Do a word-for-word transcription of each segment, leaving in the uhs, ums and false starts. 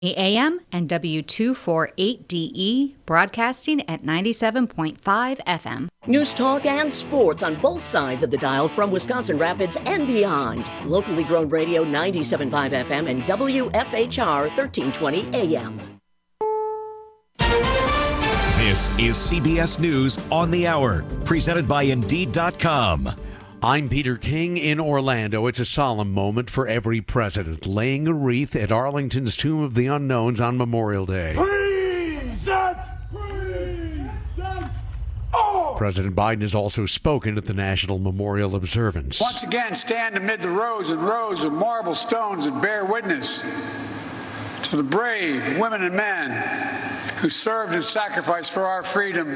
A M and W two forty-eight D E, broadcasting at ninety-seven point five F M. News talk and sports on both sides of the dial from Wisconsin Rapids and beyond. Locally grown radio ninety-seven point five F M and W F H R thirteen twenty A M. This is C B S News on the Hour, presented by Indeed dot com. I'm Peter King in Orlando. It's a solemn moment for every president, laying a wreath at Arlington's Tomb of the Unknowns on Memorial Day. Present! Present! Oh! President Biden has also spoken at the National Memorial Observance. Once again, stand amid the rows and rows of marble stones that bear witness to the brave women and men who served and sacrificed for our freedom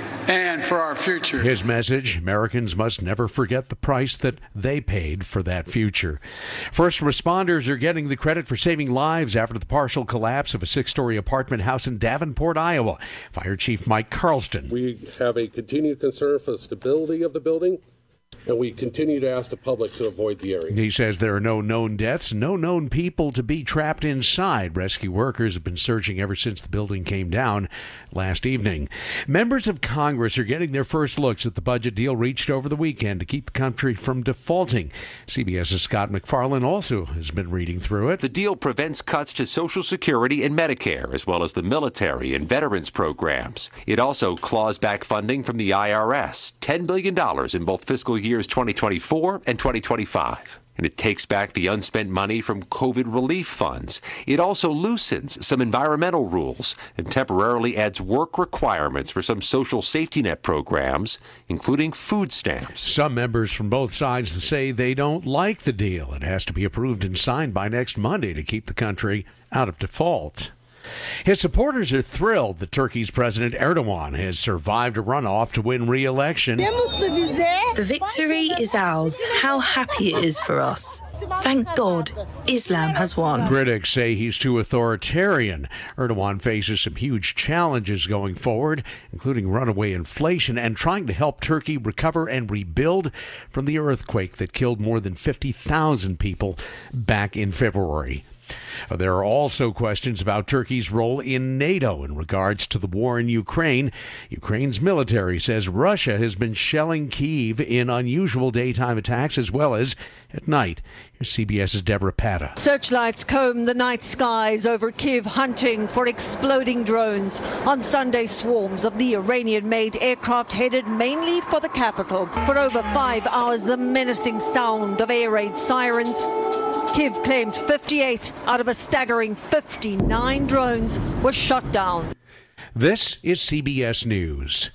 and for our future. His message: Americans must never forget the price that they paid for that future. First responders are getting the credit for saving lives after the partial collapse of a six-story apartment house in Davenport, Iowa. Fire Chief Mike Carlston. We have a continued concern for the stability of the building, and we continue to ask the public to avoid the area. He says there are no known deaths, no known people to be trapped inside. Rescue workers have been searching ever since the building came down last evening. Members of Congress are getting their first looks at the budget deal reached over the weekend to keep the country from defaulting. CBS's Scott McFarlane also has been reading through it. The deal prevents cuts to Social Security and Medicare, as well as the military and veterans programs. It also claws back funding from the I R S, ten billion dollars in both fiscal years twenty twenty-four and twenty twenty-five. And it takes back the unspent money from COVID relief funds. It also loosens some environmental rules and temporarily adds work requirements for some social safety net programs, including food stamps. Some members from both sides say they don't like the deal. It has to be approved and signed by next Monday to keep the country out of default. His supporters are thrilled that Turkey's President Erdogan has survived a runoff to win re-election. The victory is ours. How happy it is for us. Thank God, Islam has won. Critics say he's too authoritarian. Erdogan faces some huge challenges going forward, including runaway inflation and trying to help Turkey recover and rebuild from the earthquake that killed more than fifty thousand people back in February. There are also questions about Turkey's role in NATO in regards to the war in Ukraine. Ukraine's military says Russia has been shelling Kyiv in unusual daytime attacks as well as at night. Here's CBS's Deborah Pata. Searchlights comb the night skies over Kyiv, hunting for exploding drones. On Sunday, swarms of the Iranian-made aircraft headed mainly for the capital. For over five hours, the menacing sound of air raid sirens. Kyiv claimed fifty-eight out of a staggering fifty-nine drones were shot down. This is C B S News.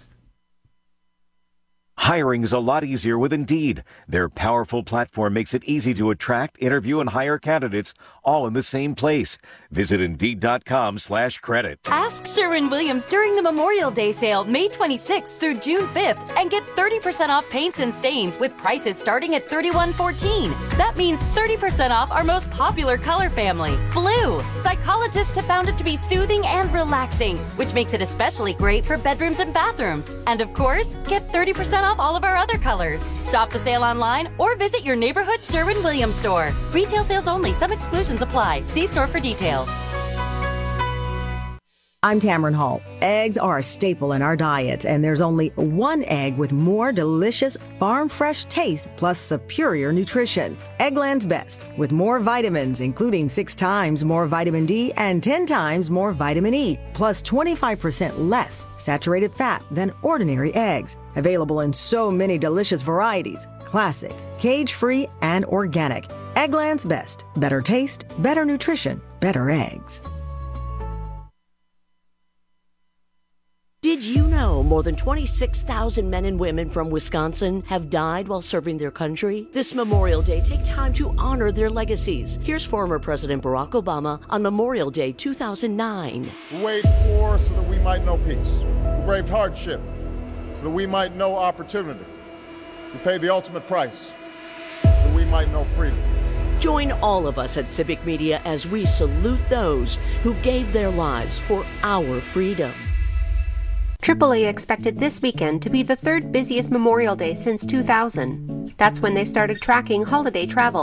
Hiring is a lot easier with Indeed. Their powerful platform makes it easy to attract, interview, and hire candidates all in the same place. Visit Indeed.com slash credit. Ask Sherwin-Williams during the Memorial Day sale, May twenty-sixth through June fifth, and get thirty percent off paints and stains with prices starting at thirty-one fourteen. That means thirty percent off our most popular color family, blue. Psychologists have found it to be soothing and relaxing, which makes it especially great for bedrooms and bathrooms. And of course, get thirty percent off all of our other colors. Shop the sale online or visit your neighborhood Sherwin-Williams store. Retail sales only. Some exclusions apply. See store for details. I'm Tamron Hall. Eggs are a staple in our diets, and there's only one egg with more delicious farm-fresh taste plus superior nutrition. Eggland's Best, with more vitamins, including six times more vitamin D and ten times more vitamin E, plus twenty-five percent less saturated fat than ordinary eggs. Available in so many delicious varieties: classic, cage-free, and organic. Eggland's Best. Better taste, better nutrition, better eggs. Did you know more than twenty-six thousand men and women from Wisconsin have died while serving their country? This Memorial Day, take time to honor their legacies. Here's former President Barack Obama on Memorial Day two thousand nine. We waged war so that we might know peace. We braved hardship so that we might know opportunity. We paid the ultimate price so that we might know freedom. Join all of us at Civic Media as we salute those who gave their lives for our freedom. triple A expected this weekend to be the third busiest Memorial Day since two thousand. That's when they started tracking holiday travel.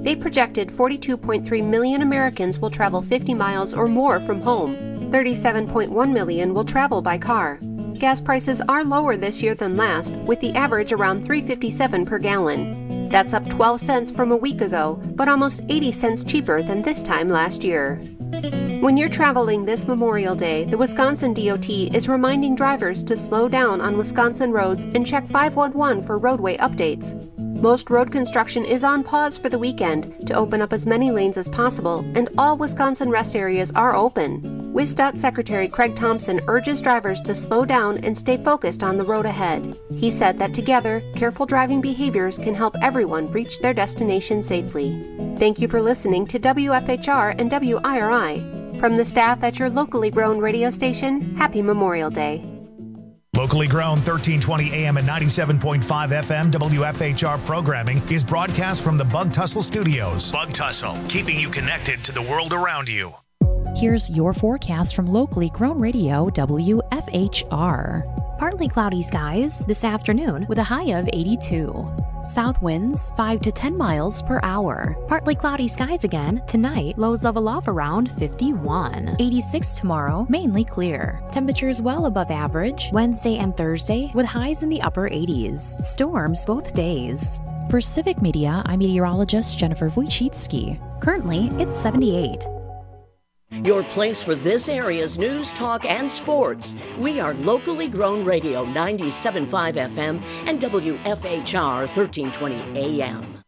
They projected forty-two point three million Americans will travel fifty miles or more from home. thirty-seven point one million will travel by car. Gas prices are lower this year than last, with the average around three dollars and fifty-seven cents per gallon. That's up twelve cents from a week ago, but almost eighty cents cheaper than this time last year. When you're traveling this Memorial Day, the Wisconsin D O T is reminding drivers to slow down on Wisconsin roads and check five one one for roadway updates. Most road construction is on pause for the weekend to open up as many lanes as possible, and all Wisconsin rest areas are open. WisDOT Secretary Craig Thompson urges drivers to slow down and stay focused on the road ahead. He said that together, careful driving behaviors can help everyone reach their destination safely. Thank you for listening to W F H R and W I R I. From the staff at your locally grown radio station, happy Memorial Day. Locally grown thirteen twenty A M and ninety-seven point five F M W F H R programming is broadcast from the Bug Tussle Studios. Bug Tussle, keeping you connected to the world around you. Here's your forecast from locally grown radio W F H R. Partly cloudy skies this afternoon with a high of eighty-two. South winds five to ten miles per hour. Partly cloudy skies again tonight. Lows level off around fifty-one. eighty-six tomorrow, mainly clear. Temperatures well above average Wednesday and Thursday with highs in the upper eighties. Storms both days. For Civic Media, I'm meteorologist Jennifer Wojcicki. Currently, it's seventy-eight. Your place for this area's news, talk, and sports. We are locally grown radio ninety-seven point five F M and W F H R thirteen twenty A M.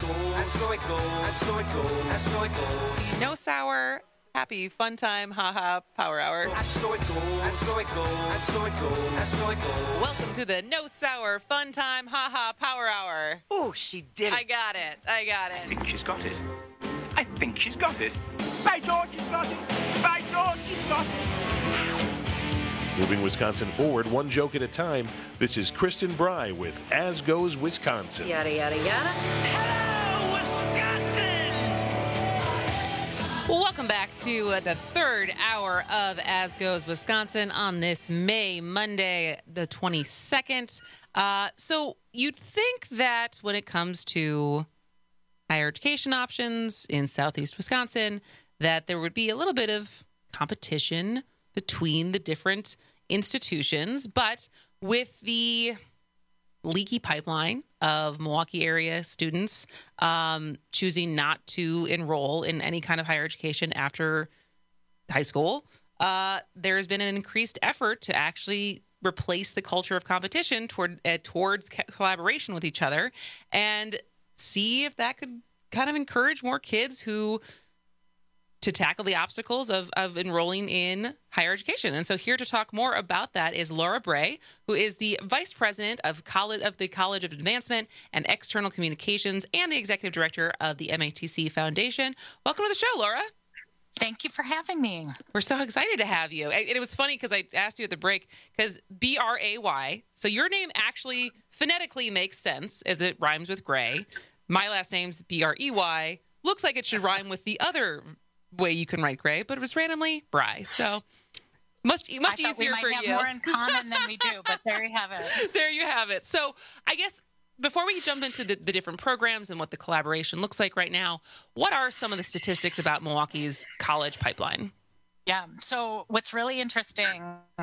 No sour, happy, fun time, haha, power hour. Welcome to the No Sour, fun time, haha, power hour. Oh, she did it. I got it. I got it. I think she's got it. I think she's got it. By George, she's got it. By George, she's got it. Moving Wisconsin forward, one joke at a time. This is Kristen Bry with As Goes Wisconsin. Yada, yada, yada. Hello, Wisconsin! Well, welcome back to uh, the third hour of As Goes Wisconsin on this May, Monday, the twenty-second. Uh, so you'd think that when it comes to higher education options in southeast Wisconsin, that there would be a little bit of competition between the different institutions. But with the leaky pipeline of Milwaukee area students um, choosing not to enroll in any kind of higher education after high school, uh, there has been an increased effort to actually replace the culture of competition toward uh, towards co- collaboration with each other and see if that could kind of encourage more kids who to tackle the obstacles of, of enrolling in higher education. And so here to talk more about that is Laura Bray, who is the Vice President of College of the College of Advancement and External Communications and the Executive Director of the M A T C Foundation. Welcome to the show, Laura. Thank you for having me. We're so excited to have you. And it was funny because I asked you at the break because B R A Y, so your name actually phonetically makes sense as it rhymes with Gray. My last name's B R E Y. Looks like it should rhyme with the other way you can write Gray, but it was randomly Bry. So much, much I easier we might for have you. More in common than we do, but there you have it. There you have it. So I guess before we jump into the, the different programs and what the collaboration looks like right now, what are some of the statistics about Milwaukee's college pipeline? Yeah. So what's really interesting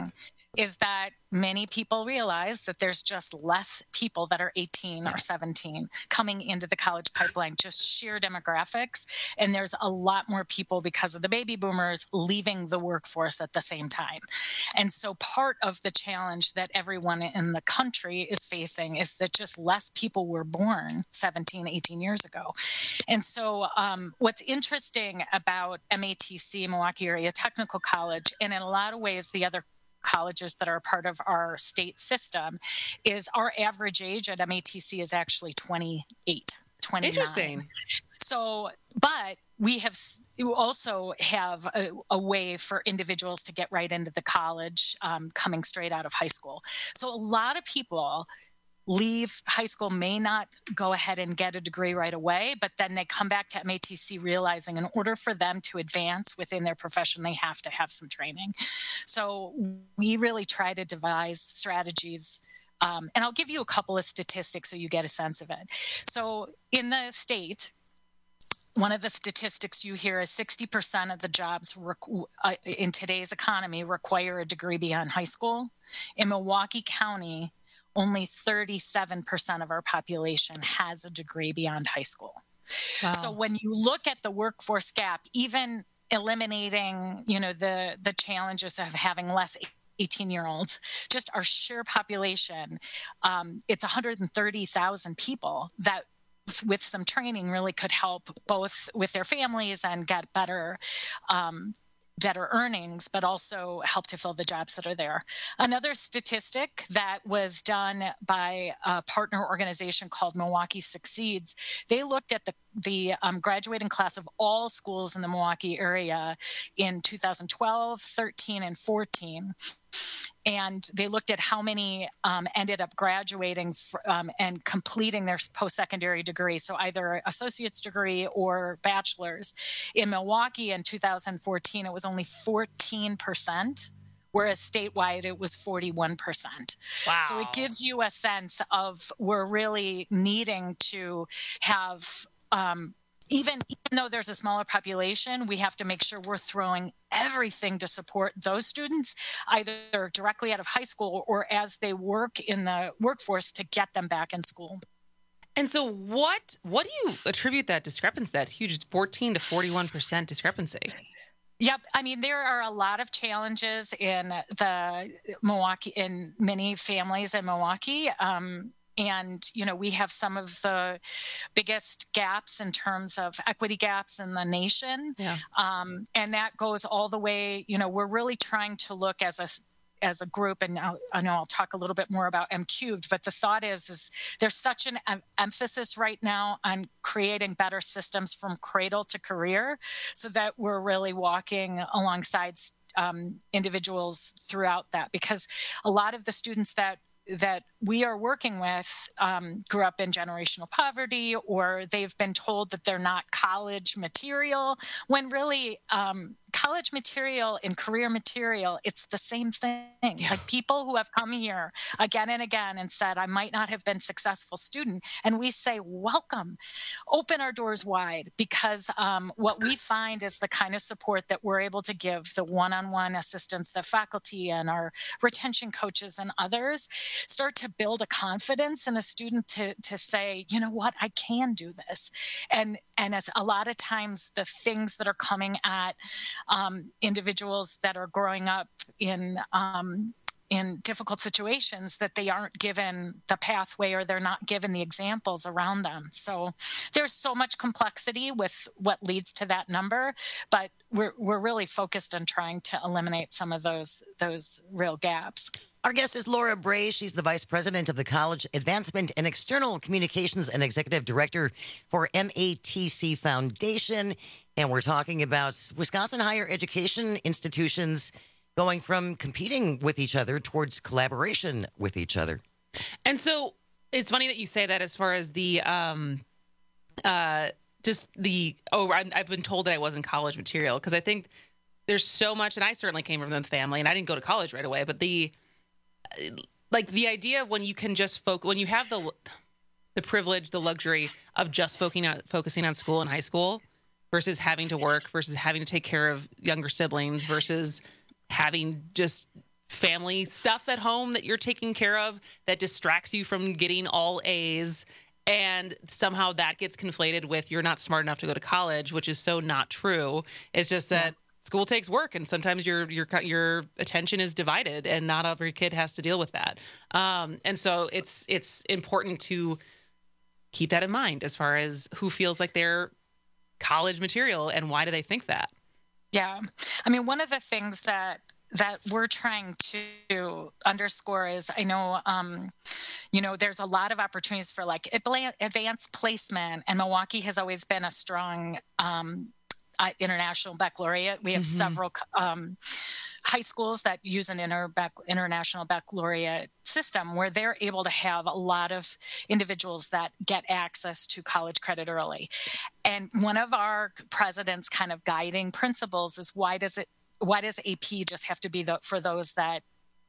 is that many people realize that there's just less people that are eighteen or seventeen coming into the college pipeline, just sheer demographics. And there's a lot more people because of the baby boomers leaving the workforce at the same time. And so part of the challenge that everyone in the country is facing is that just less people were born seventeen, eighteen years ago. And so um, what's interesting about M A T C, Milwaukee Area Technical College, and in a lot of ways the other colleges that are part of our state system, is our average age at M A T C is actually twenty-eight, twenty-nine. Interesting. So, but we have you also have a, a way for individuals to get right into the college um, coming straight out of high school. So a lot of people leave high school, may not go ahead and get a degree right away, but then they come back to M A T C realizing in order for them to advance within their profession, they have to have some training. So we really try to devise strategies. Um, and I'll give you a couple of statistics so you get a sense of it. So in the state, one of the statistics you hear is sixty percent of the jobs requ- uh, in today's economy require a degree beyond high school. In Milwaukee County, only thirty-seven percent of our population has a degree beyond high school. Wow. So when you look at the workforce gap, even eliminating, you know, the, the challenges of having less eighteen-year-olds, just our sheer population, um, it's one hundred thirty thousand people that with some training really could help both with their families and get better um, better earnings, but also help to fill the jobs that are there. Another statistic that was done by a partner organization called Milwaukee Succeeds, they looked at the, the um, graduating class of all schools in the Milwaukee area in two thousand twelve, thirteen, and fourteen. And they looked at how many um, ended up graduating f- um, and completing their post-secondary degree, so either associate's degree or bachelor's. In Milwaukee in two thousand fourteen, it was only fourteen percent, whereas statewide it was forty-one percent. Wow. So it gives you a sense of we're really needing to have um, Even, even though there's a smaller population, we have to make sure we're throwing everything to support those students, either directly out of high school or as they work in the workforce to get them back in school. And so what what do you attribute that discrepancy, that huge fourteen to forty-one percent discrepancy? Yep. I mean, there are a lot of challenges in the Milwaukee, in many families in Milwaukee. Um, And, you know, we have some of the biggest gaps in terms of equity gaps in the nation. Yeah. Um, and that goes all the way, you know, we're really trying to look as a as a group, and I'll, I know I'll talk a little bit more about M Cubed, but the thought is, is there's such an em- emphasis right now on creating better systems from cradle to career so that we're really walking alongside um, individuals throughout that, because a lot of the students that that we are working with um, grew up in generational poverty, or they've been told that they're not college material, when really um, college material and career material, it's the same thing. Yeah. Like people who have come here again and again and said, I might not have been a successful student. And we say, welcome, open our doors wide, because um, what we find is the kind of support that we're able to give, the one-on-one assistance, the faculty and our retention coaches and others, start to build a confidence in a student to to say, you know what, I can do this. And and as a lot of times the things that are coming at um, individuals that are growing up in um, in difficult situations, that they aren't given the pathway or they're not given the examples around them. So there's so much complexity with what leads to that number, but we're we're really focused on trying to eliminate some of those those real gaps. Our guest is Laura Bray. She's the Vice President of the College Advancement and External Communications and Executive Director for M A T C Foundation. And we're talking about Wisconsin higher education institutions going from competing with each other towards collaboration with each other. And so it's funny that you say that as far as the, um, uh, just the, oh, I'm, I've been told that I wasn't college material, because I think there's so much, and I certainly came from the family, and I didn't go to college right away, but the, like the idea of when you can just focus, when you have the the privilege, the luxury of just focusing on, focusing on school and high school versus having to work, versus having to take care of younger siblings, versus having just family stuff at home that you're taking care of that distracts you from getting all A's. And somehow that gets conflated with you're not smart enough to go to college, which is so not true. It's just that yeah. School takes work, and sometimes your your your attention is divided, and not every kid has to deal with that. Um, and so it's it's important to keep that in mind as far as who feels like they're college material and why do they think that. Yeah, I mean, one of the things that that we're trying to underscore is, I know, um, you know, there's a lot of opportunities for like advanced placement, and Milwaukee has always been a strong um, Uh, international baccalaureate. We have mm-hmm. several um, high schools that use an inter- bac- international baccalaureate system where they're able to have a lot of individuals that get access to college credit early. And one of our president's kind of guiding principles is why does it, why does A P just have to be the, for those that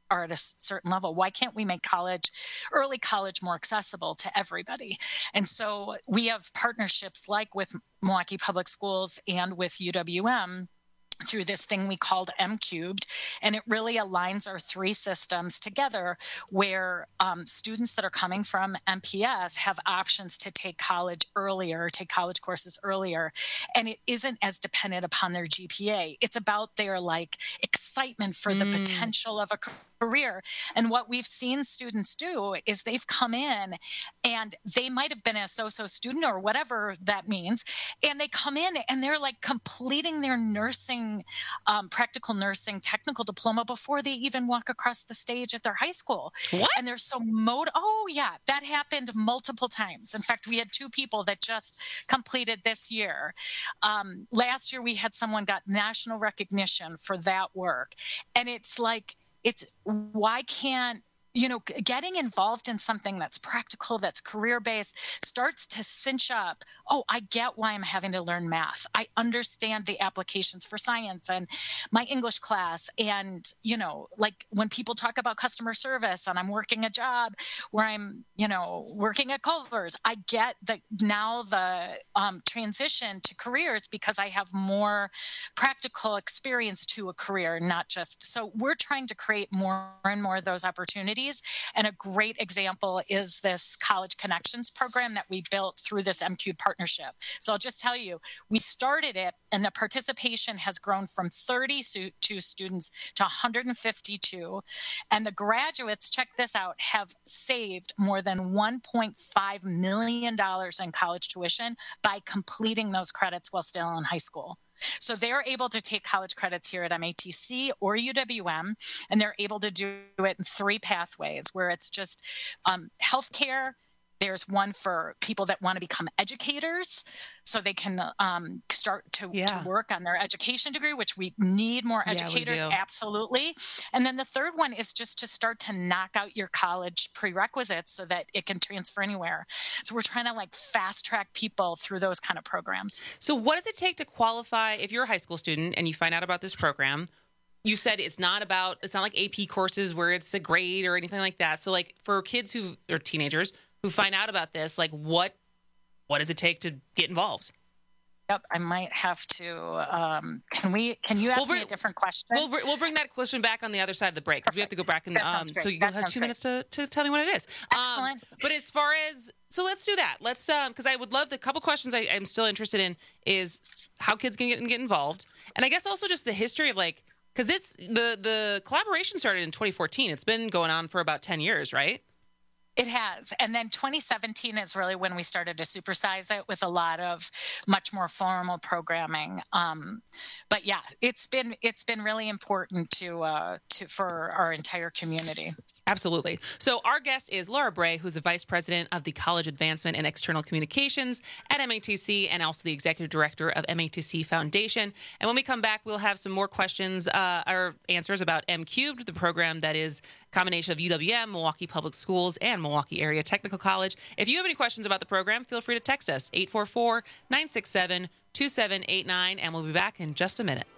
are at a certain level. Why can't we make college, early college, more accessible to everybody? And so we have partnerships like with Milwaukee Public Schools and with U W M through this thing we called M Cubed. And it really aligns our three systems together where um, students that are coming from M P S have options to take college earlier, take college courses earlier. And it isn't as dependent upon their G P A. It's about their like excitement for the mm. potential of a career. And what we've seen students do is they've come in and they might have been a so-so student or whatever that means. And they come in and they're like completing their nursing, um, practical nursing technical diploma before they even walk across the stage at their high school. What? And they're so mod. Oh yeah, that happened multiple times. In fact, we had two people that just completed this year. Um, last year we had someone got national recognition for that work. And it's like, it's why can't, you know, getting involved in something that's practical, that's career-based, starts to cinch up, oh, I get why I'm having to learn math. I understand the applications for science and my English class. And, you know, like when people talk about customer service and I'm working a job where I'm, you know, working at Culver's, I get that now the um, transition to careers because I have more practical experience to a career, not just, so we're trying to create more and more of those opportunities. And a great example is this College Connections program that we built through this M Cubed partnership. So I'll just tell you, we started it and the participation has grown from thirty-two students to one hundred fifty-two. And the graduates, check this out, have saved more than one point five million dollars in college tuition by completing those credits while still in high school. So they're able to take college credits here at M A T C or U W M, and they're able to do it in three pathways where it's just um, healthcare. There's one for people that want to become educators so they can um, start to, yeah. to work on their education degree, which we need more educators, yeah, absolutely. And then the third one is just to start to knock out your college prerequisites so that it can transfer anywhere. So we're trying to like fast track people through those kind of programs. So what does it take to qualify if you're a high school student and you find out about this program? You said it's not about, it's not like A P courses where it's a grade or anything like that. So like for kids who or teenagers who find out about this, like what what does it take to get involved? Yep, I might have to. Um, can we? Can you ask we'll bring, me a different question? We'll we'll bring that question back on the other side of the break because we have to go back and um, so you have two great. minutes to, to tell me what it is. Excellent. Um, but as far as so, let's do that. Let's um because I would love the couple questions I, I'm still interested in is how kids can get get involved, and I guess also just the history of like because this the the collaboration started in twenty fourteen. It's been going on for about ten years, right? It has. And then twenty seventeen is really when we started to supersize it with a lot of much more formal programming. Um, but yeah, it's been it's been really important to uh, to for our entire community. Absolutely. So our guest is Laura Bray, who's the Vice President of the College Advancement and External Communications at M A T C and also the Executive Director of M A T C Foundation. And when we come back, we'll have some more questions uh, or answers about M Cubed, the program that is a combination of U W M, Milwaukee Public Schools, and Milwaukee Area Technical College. If you have any questions about the program, feel free to text us, eight four four, nine six seven, two seven eight nine, and we'll be back in just a minute.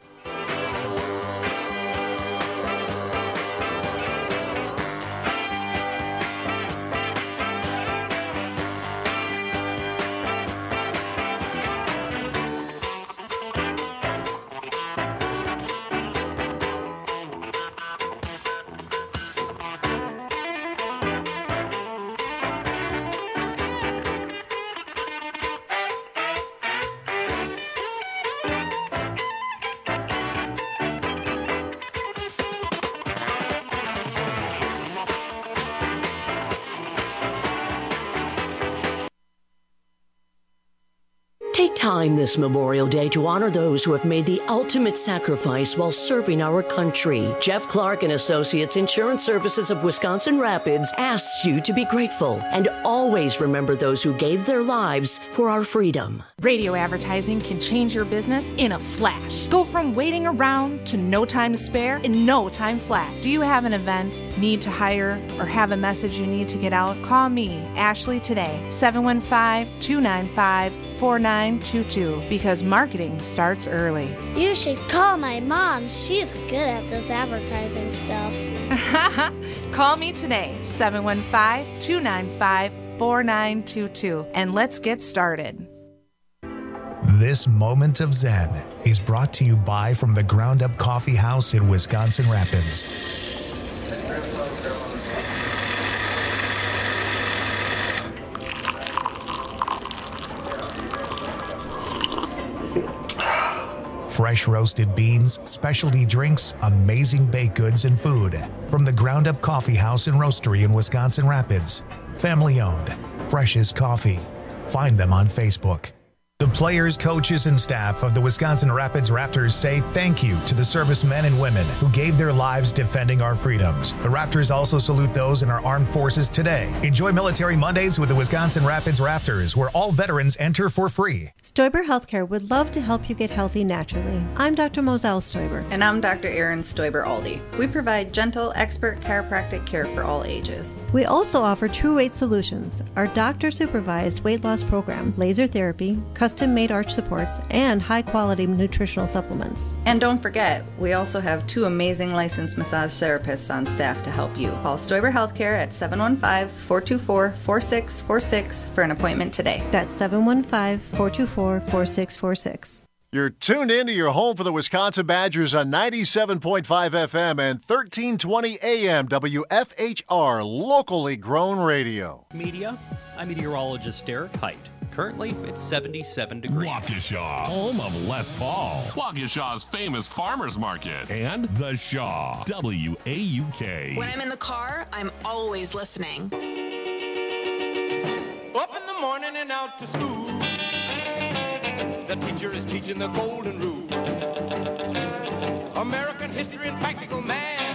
Take time this Memorial Day to honor those who have made the ultimate sacrifice while serving our country. Jeff Clark and Associates Insurance Services of Wisconsin Rapids asks you to be grateful and always remember those who gave their lives for our freedom. Radio advertising can change your business in a flash. Go from waiting around to no time to spare in no time flat. Do you have an event, need to hire, or have a message you need to get out? Call me, Ashley, today, seven one five, two nine five, four nine two two because marketing starts early. You should call my mom. She's good at this advertising stuff. Call me today, seven one five, two nine five, four nine two two, and let's get started. This moment of Zen is brought to you by from the Ground Up Coffee House in Wisconsin Rapids. Fresh roasted beans, specialty drinks, amazing baked goods, and food. From the Ground Up Coffee House and Roastery in Wisconsin Rapids. Family owned. Freshest coffee. Find them on Facebook. The players, coaches, and staff of the Wisconsin Rapids Raptors say thank you to the servicemen and women who gave their lives defending our freedoms. The Raptors also salute those in our armed forces today. Enjoy Military Mondays with the Wisconsin Rapids Raptors, where all veterans enter for free. Stoiber Healthcare would love to help you get healthy naturally. I'm Doctor Moselle Stoiber. And I'm Doctor Erin Stoiber-Aldi. We provide gentle, expert chiropractic care for all ages. We also offer True Weight Solutions, our doctor-supervised weight loss program, laser therapy, custom-made arch supports, and high-quality nutritional supplements. And don't forget, we also have two amazing licensed massage therapists on staff to help you. Call Stoiber Healthcare at seven one five, four two four, four six four six for an appointment today. That's seven one five, four two four, four six four six. You're tuned in to your home for the Wisconsin Badgers on ninety-seven point five F M and thirteen twenty A M W F H R, locally grown radio. Media, I'm meteorologist Derek Height. Currently, it's seventy-seven degrees. Waukesha, home of Les Paul. Waukesha's famous farmers market. And The Shaw, W A U K. When I'm in the car, I'm always listening. Up in the morning and out to school. The teacher is teaching the golden rule. American history and practical math.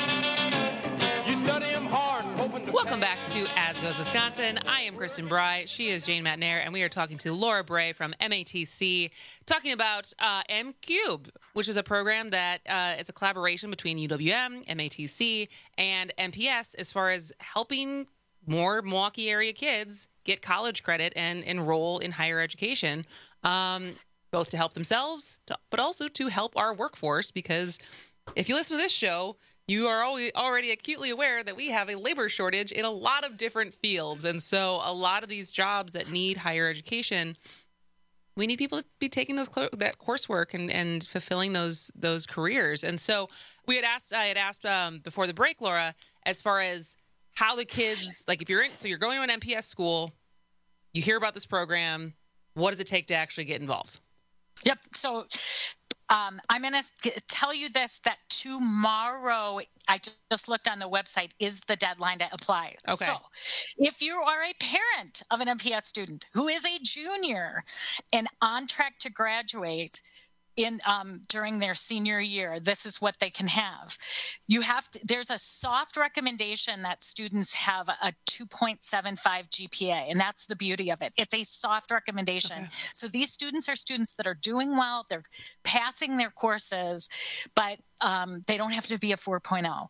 You study them hard and hoping to Welcome back to As Goes Wisconsin. I am Kristen Bry. She is Jane Matnair, and we are talking to Laura Bray from M A T C, talking about uh, M Cube, which is a program that uh, is a collaboration between U W M, M A T C, and M P S as far as helping more Milwaukee area kids get college credit and enroll in higher education. Um, both to help themselves, to, but also to help our workforce, because if you listen to this show, you are always, already acutely aware that we have a labor shortage in a lot of different fields. And so a lot of these jobs that need higher education, we need people to be taking those that coursework and, and fulfilling those those careers. And so we had asked, I had asked um, before the break, Laura, as far as how the kids, like if you're in, so you're going to an M P S school, you hear about this program, what does it take to actually get involved? Yep. So um, I'm going to tell you this, that tomorrow, I just looked on the website, is the deadline to apply. Okay. So if you are a parent of an M P S student who is a junior and on track to graduate in um, during their senior year, this is what they can have. You have to, there's a soft recommendation that students have a two point seven five G P A, and that's the beauty of it. It's a soft recommendation. Okay. So these students are students that are doing well, they're passing their courses, but um, they don't have to be a four point oh.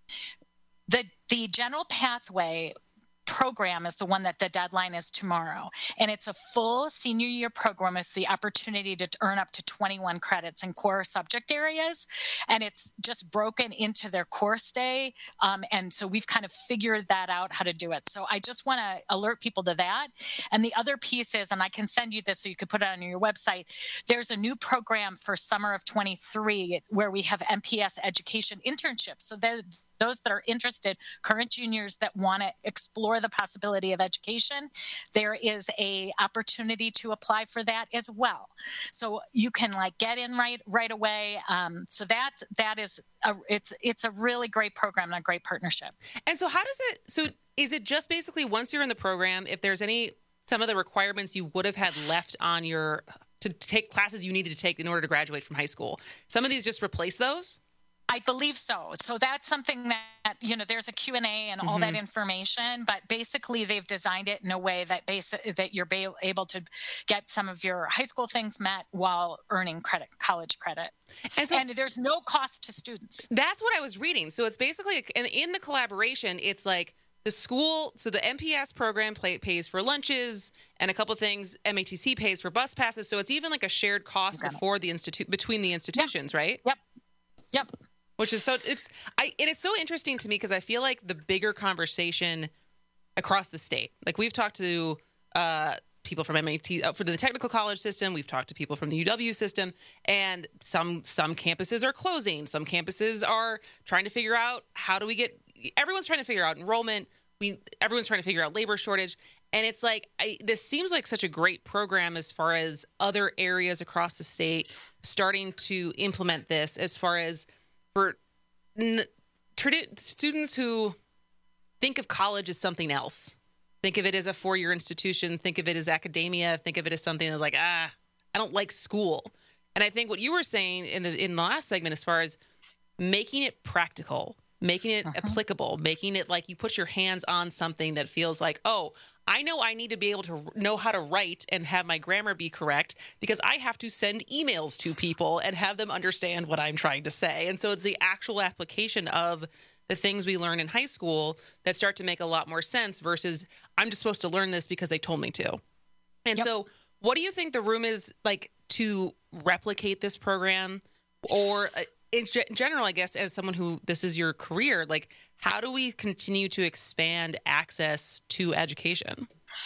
The, the general pathway program is the one that the deadline is tomorrow. And it's a full senior year program with the opportunity to earn up to twenty-one credits in core subject areas. And it's just broken into their course day. Um, and so we've kind of figured that out, how to do it. So I just want to alert people to that. And the other piece is, and I can send you this so you could put it on your website, there's a new program for summer of twenty-three where we have M P S education internships. So there those that are interested, current juniors that want to explore the possibility of education, there is a opportunity to apply for that as well. So you can like get in right right away. Um, so that's that is a, it's it's a really great program and a great partnership. And so how does it? So is it just basically once you're in the program, if there's any some of the requirements you would have had left on your to take classes you needed to take in order to graduate from high school, some of these just replace those? I believe so. So that's something that, you know, there's a Q and A and all mm-hmm. that information, but basically they've designed it in a way that basi- that you're ba- able to get some of your high school things met while earning credit, college credit. And, so, and there's no cost to students. That's what I was reading. So it's basically, in the collaboration, it's like the school, so the M P S program play, pays for lunches and a couple things. M A T C pays for bus passes. So it's even like a shared cost before the institute between the institutions, yep. right? Yep. Yep. Which is so, it's, I, and it's so interesting to me because I feel like the bigger conversation across the state, like we've talked to, uh, people from M A T uh, for the technical college system. We've talked to people from the U W system, and some some campuses are closing. Some campuses are trying to figure out how do we get. Everyone's trying to figure out enrollment. We everyone's trying to figure out labor shortage, and it's like I, this seems like such a great program as far as other areas across the state starting to implement this. As far as for n- tradi- students who think of college as something else. Think of it as a four-year institution. Think of it as academia. Think of it as something that's like, ah, I don't like school. And I think what you were saying in the in the last segment, as far as making it practical, making it uh-huh. applicable, making it like you put your hands on something that feels like, oh, I know I need to be able to know how to write and have my grammar be correct because I have to send emails to people and have them understand what I'm trying to say. And so it's the actual application of the things we learn in high school that start to make a lot more sense versus I'm just supposed to learn this because they told me to. And yep. so what do you think the room is like to replicate this program or uh, in g- general, I guess, as someone who this is your career, like how do we continue to expand access to education?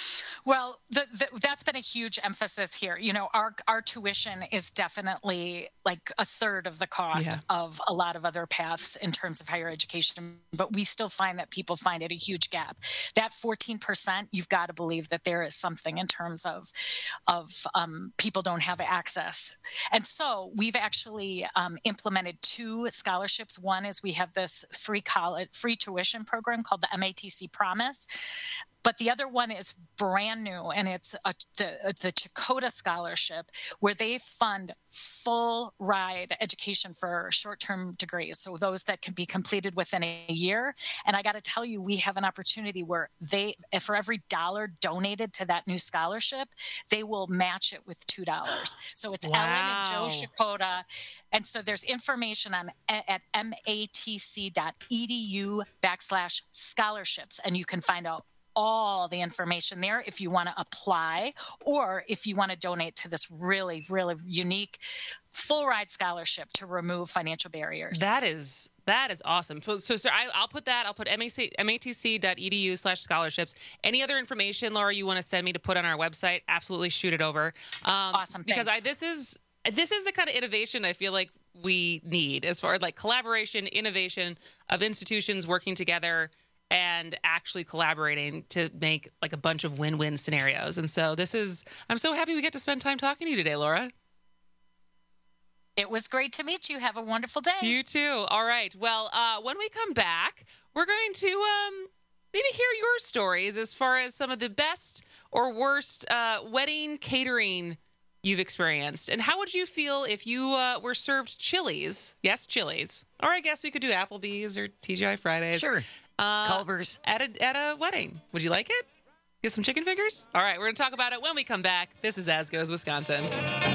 Well, the, the, that's been a huge emphasis here. You know, our our tuition is definitely like a third of the cost yeah. of a lot of other paths in terms of higher education, but we still find that people find it a huge gap. That fourteen percent, you've got to believe that there is something in terms of of um, people don't have access. And so we've actually um, implemented two scholarships. One is we have this free college, free tuition program called the M A T C Promise. But the other one is brand new, and it's a, the, the Chakota Scholarship, where they fund full ride education for short-term degrees, so those that can be completed within a year. And I got to tell you, we have an opportunity where they, for every dollar donated to that new scholarship, they will match it with two dollars. So it's wow. Ellen and Joe Chakota. And so there's information on at matc.edu backslash scholarships, and you can find out all the information there if you want to apply or if you want to donate to this really, really unique full ride scholarship to remove financial barriers. That is that is awesome. So, so sir, I, I'll put that. I'll put matc.edu slash scholarships. Any other information, Laura, you want to send me to put on our website? Absolutely, shoot it over. Um, awesome. Because Thanks. I this is this is the kind of innovation I feel like we need as far as like collaboration, innovation of institutions working together and actually collaborating to make like a bunch of win-win scenarios. And so this is, I'm so happy we get to spend time talking to you today, Laura. It was great to meet you. Have a wonderful day. You too. All right. Well, uh, when we come back, we're going to um, maybe hear your stories as far as some of the best or worst uh, wedding catering you've experienced. And how would you feel if you uh, were served Chili's? Yes, Chili's. Or I guess we could do Applebee's or T G I Fridays. Sure. Uh, Culver's. At a, at a wedding. Would you like it? Get some chicken fingers? All right, we're going to talk about it when we come back. This is As Goes Wisconsin.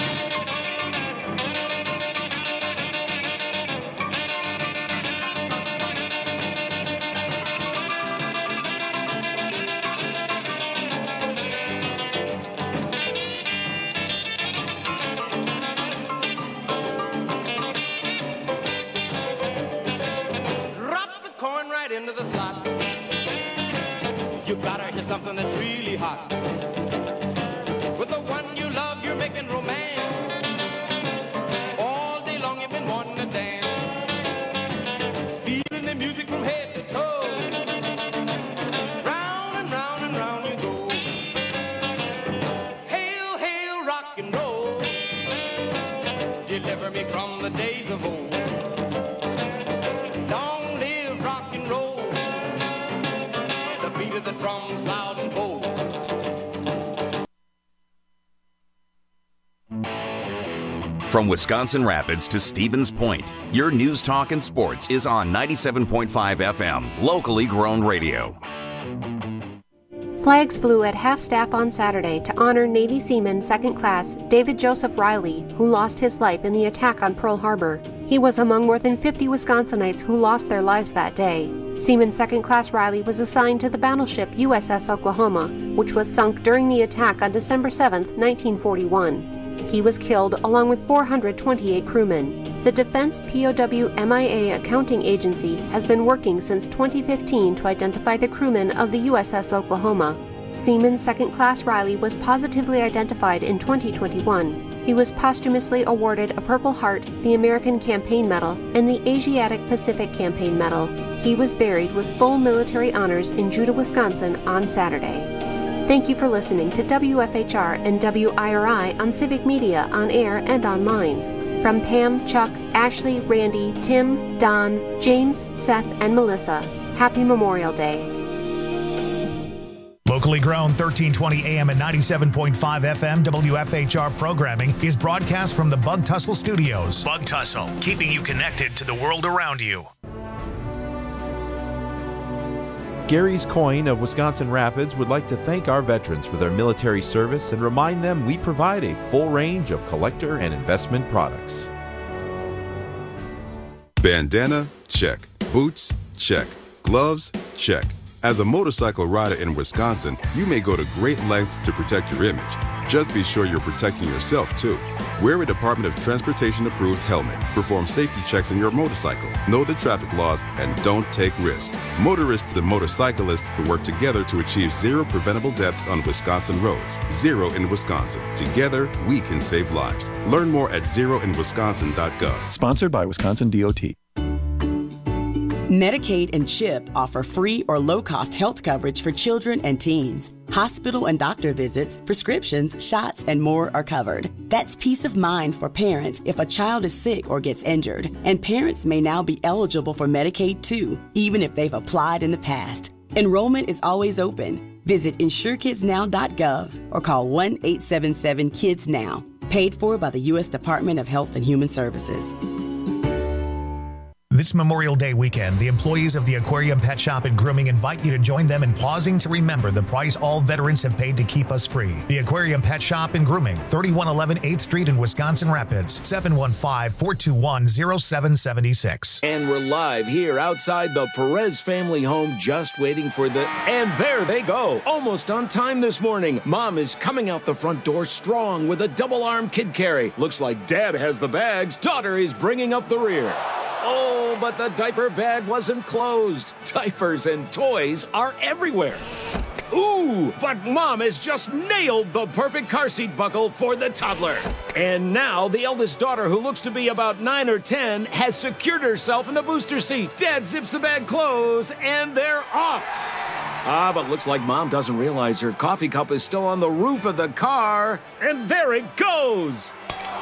Into the slot. You gotta hear something that's really hot. With the one you love, you're making romance. All day long you've been wanting to dance. Feeling the music from head to toe. Round and round and round you go. Hail, hail, rock and roll. Deliver me from the days of old. The drums loud and bold. From Wisconsin Rapids to Stevens Point, your news, talk, and sports is on ninety-seven point five F M, locally grown radio. Flags flew at half-staff on Saturday to honor Navy Seaman Second Class David Joseph Riley, who lost his life in the attack on Pearl Harbor. He was among more than fifty Wisconsinites who lost their lives that day. Seaman Second Class Riley was assigned to the battleship U S S Oklahoma, which was sunk during the attack on December seventh, nineteen forty-one. He was killed along with four hundred twenty-eight crewmen. The Defense P O W M I A Accounting Agency has been working since twenty fifteen to identify the crewmen of the U S S Oklahoma. Seaman Second Class Riley was positively identified in twenty twenty-one. He was posthumously awarded a Purple Heart, the American Campaign Medal, and the Asiatic Pacific Campaign Medal. He was buried with full military honors in Judah, Wisconsin on Saturday. Thank you for listening to W F H R and W I R I on Civic Media, on air and online. From Pam, Chuck, Ashley, Randy, Tim, Don, James, Seth, and Melissa, happy Memorial Day. Locally grown, thirteen twenty A M and ninety-seven point five F M W F H R programming is broadcast from the Bug Tussle Studios. Bug Tussle, keeping you connected to the world around you. Gary's Coin of Wisconsin Rapids would like to thank our veterans for their military service and remind them we provide a full range of collector and investment products. Bandana? Check. Boots? Check. Gloves? Check. As a motorcycle rider in Wisconsin, you may go to great lengths to protect your image. Just be sure you're protecting yourself, too. Wear a Department of Transportation-approved helmet. Perform safety checks on your motorcycle. Know the traffic laws and don't take risks. Motorists and motorcyclists can work together to achieve zero preventable deaths on Wisconsin roads. Zero in Wisconsin. Together, we can save lives. Learn more at zero in wisconsin dot gov. Sponsored by Wisconsin D O T. Medicaid and CHIP offer free or low-cost health coverage for children and teens. Hospital and doctor visits, prescriptions, shots, and more are covered. That's peace of mind for parents if a child is sick or gets injured. And parents may now be eligible for Medicaid too, even if they've applied in the past. Enrollment is always open. Visit insure kids now dot gov or call one eight seven seven kids now. Paid for by the U S Department of Health and Human Services. This Memorial Day weekend, the employees of the Aquarium Pet Shop and Grooming invite you to join them in pausing to remember the price all veterans have paid to keep us free. The Aquarium Pet Shop and Grooming, thirty-one eleven eighth Street in Wisconsin Rapids, seven one five, four two one, zero seven seven six. And we're live here outside the Perez family home, just waiting for the... And there they go, almost on time this morning. Mom is coming out the front door strong with a double-arm kid carry. Looks like Dad has the bags. Daughter is bringing up the rear. Oh, but the diaper bag wasn't closed. Diapers and toys are everywhere. Ooh, but Mom has just nailed the perfect car seat buckle for the toddler. And now the eldest daughter, who looks to be about nine or ten, has secured herself in the booster seat. Dad zips the bag closed, and they're off. Ah, but looks like Mom doesn't realize her coffee cup is still on the roof of the car. And there it goes.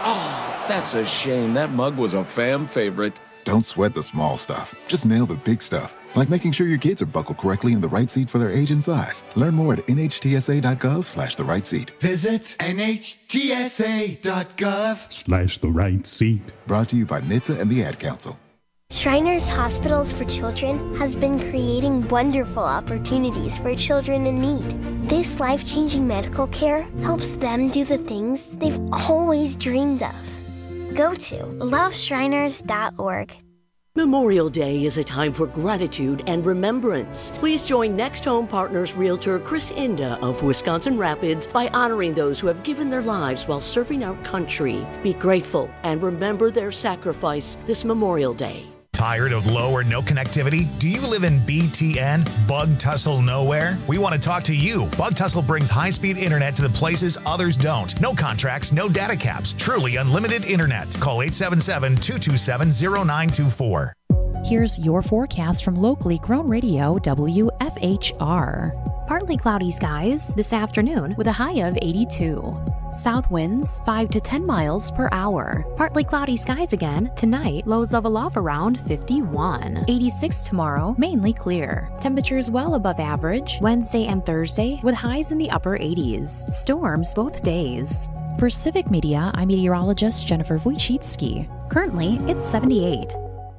Oh, that's a shame. That mug was a fam favorite. Don't sweat the small stuff. Just nail the big stuff, like making sure your kids are buckled correctly in the right seat for their age and size. Learn more at N H T S A dot gov slash the right seat. Visit N H T S A dot gov Slash the right seat. Brought to you by N H T S A and the Ad Council. Shriners Hospitals for Children has been creating wonderful opportunities for children in need. This life-changing medical care helps them do the things they've always dreamed of. Go to love shriners dot org. Memorial Day is a time for gratitude and remembrance. Please join Next Home Partners Realtor Chris Inda of Wisconsin Rapids by honoring those who have given their lives while serving our country. Be grateful and remember their sacrifice this Memorial Day. Tired of low or no connectivity? Do you live in B T N, Bug Tussle Nowhere? We want to talk to you. Bug Tussle brings high-speed internet to the places others don't. No contracts, no data caps. Truly unlimited internet. Call eight seven seven, two two seven, zero nine two four. Here's your forecast from locally grown radio W F H R. Partly cloudy skies this afternoon with a high of eighty-two. South winds five to ten miles per hour. Partly cloudy skies again tonight, lows level off around fifty-one. eighty-six tomorrow, mainly clear. Temperatures well above average Wednesday and Thursday with highs in the upper eighties. Storms both days. For Civic Media, I'm meteorologist Jennifer Wojcicki. Currently, it's seventy-eight.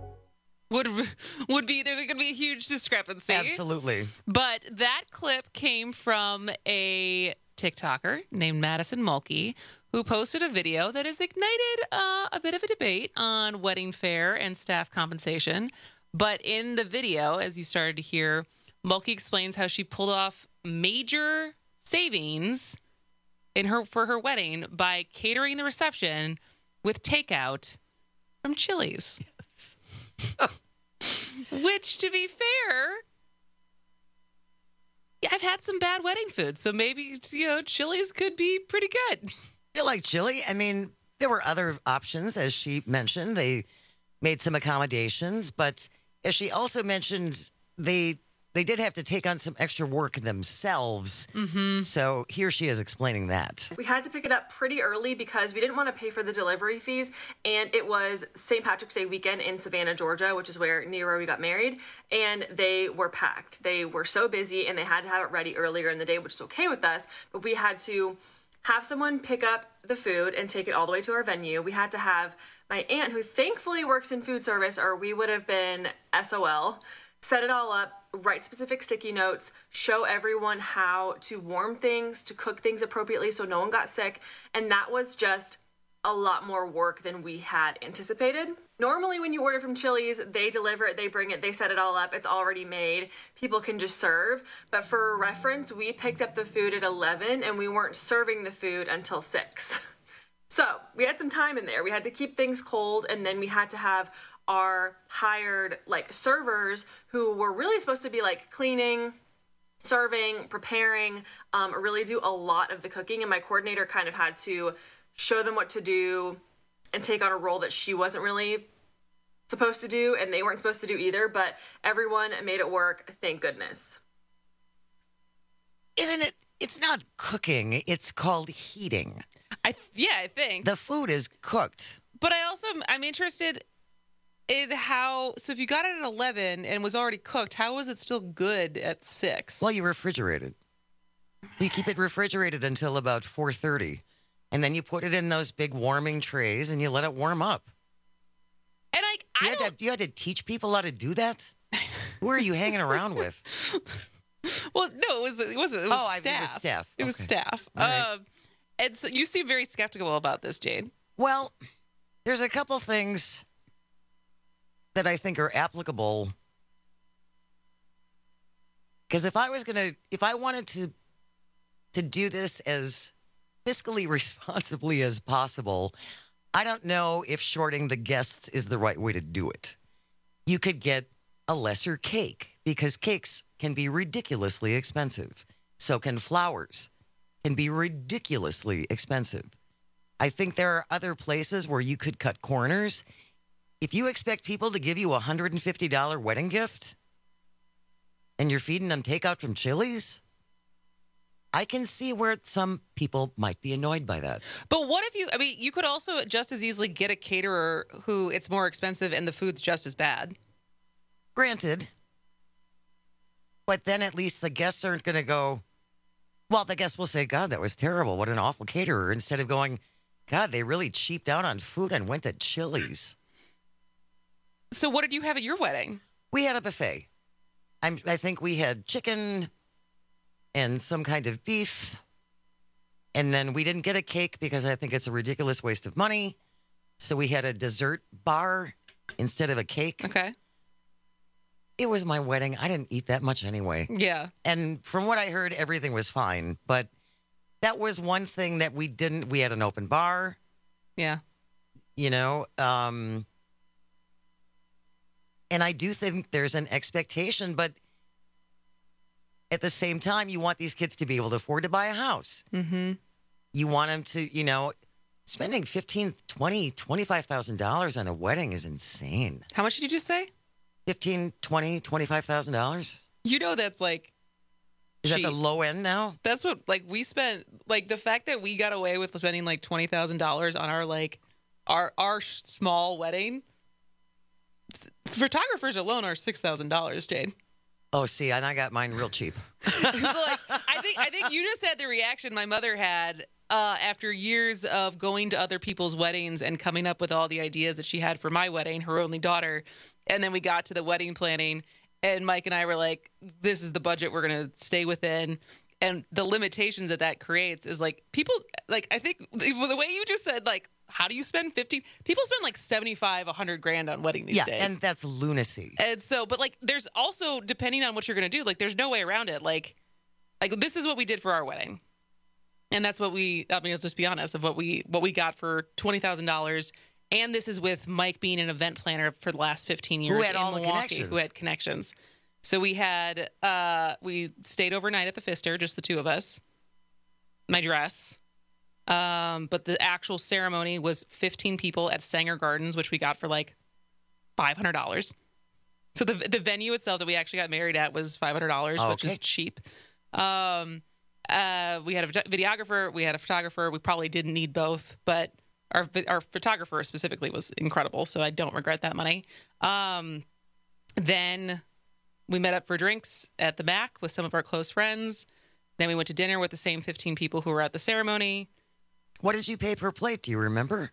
Would would be there's going to be a huge discrepancy. Absolutely. But that clip came from a TikToker named Madison Mulkey, who posted a video that has ignited uh, a bit of a debate on wedding fare and staff compensation. But in the video, as you started to hear, Mulkey explains how she pulled off major savings in her for her wedding by catering the reception with takeout from Chili's. Yes. Which, to be fair, I've had some bad wedding food, so maybe, you know, Chili's could be pretty good. You like chili? I mean, there were other options, as she mentioned. They made some accommodations, but as she also mentioned, they they did have to take on some extra work themselves. Mm-hmm. So here she is explaining that. We had to pick it up pretty early because we didn't want to pay for the delivery fees, and it was Saint Patrick's Day weekend in Savannah, Georgia, which is where near where we got married, and they were packed. They were so busy, and they had to have it ready earlier in the day, which is okay with us, but we had to have someone pick up the food and take it all the way to our venue. We had to have my aunt, who thankfully works in food service, or we would have been S O L, set it all up, write specific sticky notes, show everyone how to warm things, to cook things appropriately so no one got sick. And that was just a lot more work than we had anticipated. Normally when you order from Chili's, they deliver it, they bring it, they set it all up, it's already made. People can just serve. But for reference, we picked up the food at eleven and we weren't serving the food until six. So we had some time in there. We had to keep things cold, and then we had to have our hired like servers who were really supposed to be like cleaning, serving, preparing, um, really do a lot of the cooking. And my coordinator kind of had to show them what to do and take on a role that she wasn't really supposed to do, and they weren't supposed to do either, but everyone made it work, thank goodness. Isn't it? It's not cooking, it's called heating. I yeah, I think. The food is cooked. But I also, I'm interested in how, so if you got it at eleven and was already cooked, how was it still good at six? Well, you refrigerate it. You keep it refrigerated until about four thirty. And then you put it in those big warming trays and you let it warm up. And I, I you, had to, you had to teach people how to do that? Who are you hanging around with? Well, no, it was it wasn't. It was oh, staff. I, it was staff. It okay. was staff. Right. Um, and so you seem very skeptical about this, Jade. Well, there's a couple things that I think are applicable. Because if I was gonna, if I wanted to, to do this as fiscally responsibly as possible, I don't know if shorting the guests is the right way to do it. You could get a lesser cake, because cakes can be ridiculously expensive. So can flowers, can be ridiculously expensive. I think there are other places where you could cut corners. If you expect people to give you a one hundred fifty dollars wedding gift and you're feeding them takeout from Chili's, I can see where some people might be annoyed by that. But what if you, I mean, you could also just as easily get a caterer who it's more expensive and the food's just as bad. Granted. But then at least the guests aren't going to go, well, the guests will say, God, that was terrible. What an awful caterer. Instead of going, God, they really cheaped out on food and went to Chili's. So what did you have at your wedding? We had a buffet. I'm, I think we had chicken and some kind of beef. And then we didn't get a cake because I think it's a ridiculous waste of money. So we had a dessert bar instead of a cake. Okay. It was my wedding. I didn't eat that much anyway. Yeah. And from what I heard, everything was fine. But that was one thing that we didn't. We had an open bar. Yeah. You know, um, and I do think there's an expectation, but at the same time, you want these kids to be able to afford to buy a house. Mm-hmm. You want them to, you know, spending fifteen, twenty, twenty-five thousand dollars on a wedding is insane. How much did you just say? Fifteen, twenty, twenty-five thousand dollars. You know that's like Is cheap. that the low end now? That's what like we spent like the fact that we got away with spending like twenty thousand dollars on our like our our small wedding. Photographers alone are six thousand dollars, Jade. Oh, see, and I got mine real cheap. So, like, I think I think you just had the reaction my mother had uh, after years of going to other people's weddings and coming up with all the ideas that she had for my wedding, her only daughter. And then we got to the wedding planning, and Mike and I were like, this is the budget we're going to stay within. And the limitations that that creates is like people, like I think the way you just said, like, how do you spend fifteen? People spend like seventy-five, a hundred grand on wedding these yeah, days. Yeah, and that's lunacy. And so, but like, there's also, depending on what you're going to do, like, there's no way around it. Like, like this is what we did for our wedding. And that's what we, I mean, let's just be honest, of what we, what we got for twenty thousand dollars. And this is with Mike being an event planner for the last fifteen years. Who had in all Milwaukee, the connections. Who had connections. So we had, uh, we stayed overnight at the Pfister, just the two of us. My dress. Um, but the actual ceremony was fifteen people at Sanger Gardens, which we got for like five hundred dollars. So the the venue itself that we actually got married at was five hundred dollars, okay. which is cheap. Um, uh, we had a videographer, we had a photographer. We probably didn't need both, but our our photographer specifically was incredible, so I don't regret that money. Um, then we met up for drinks at the Mac with some of our close friends. Then we went to dinner with the same fifteen people who were at the ceremony. What did you pay per plate? Do you remember?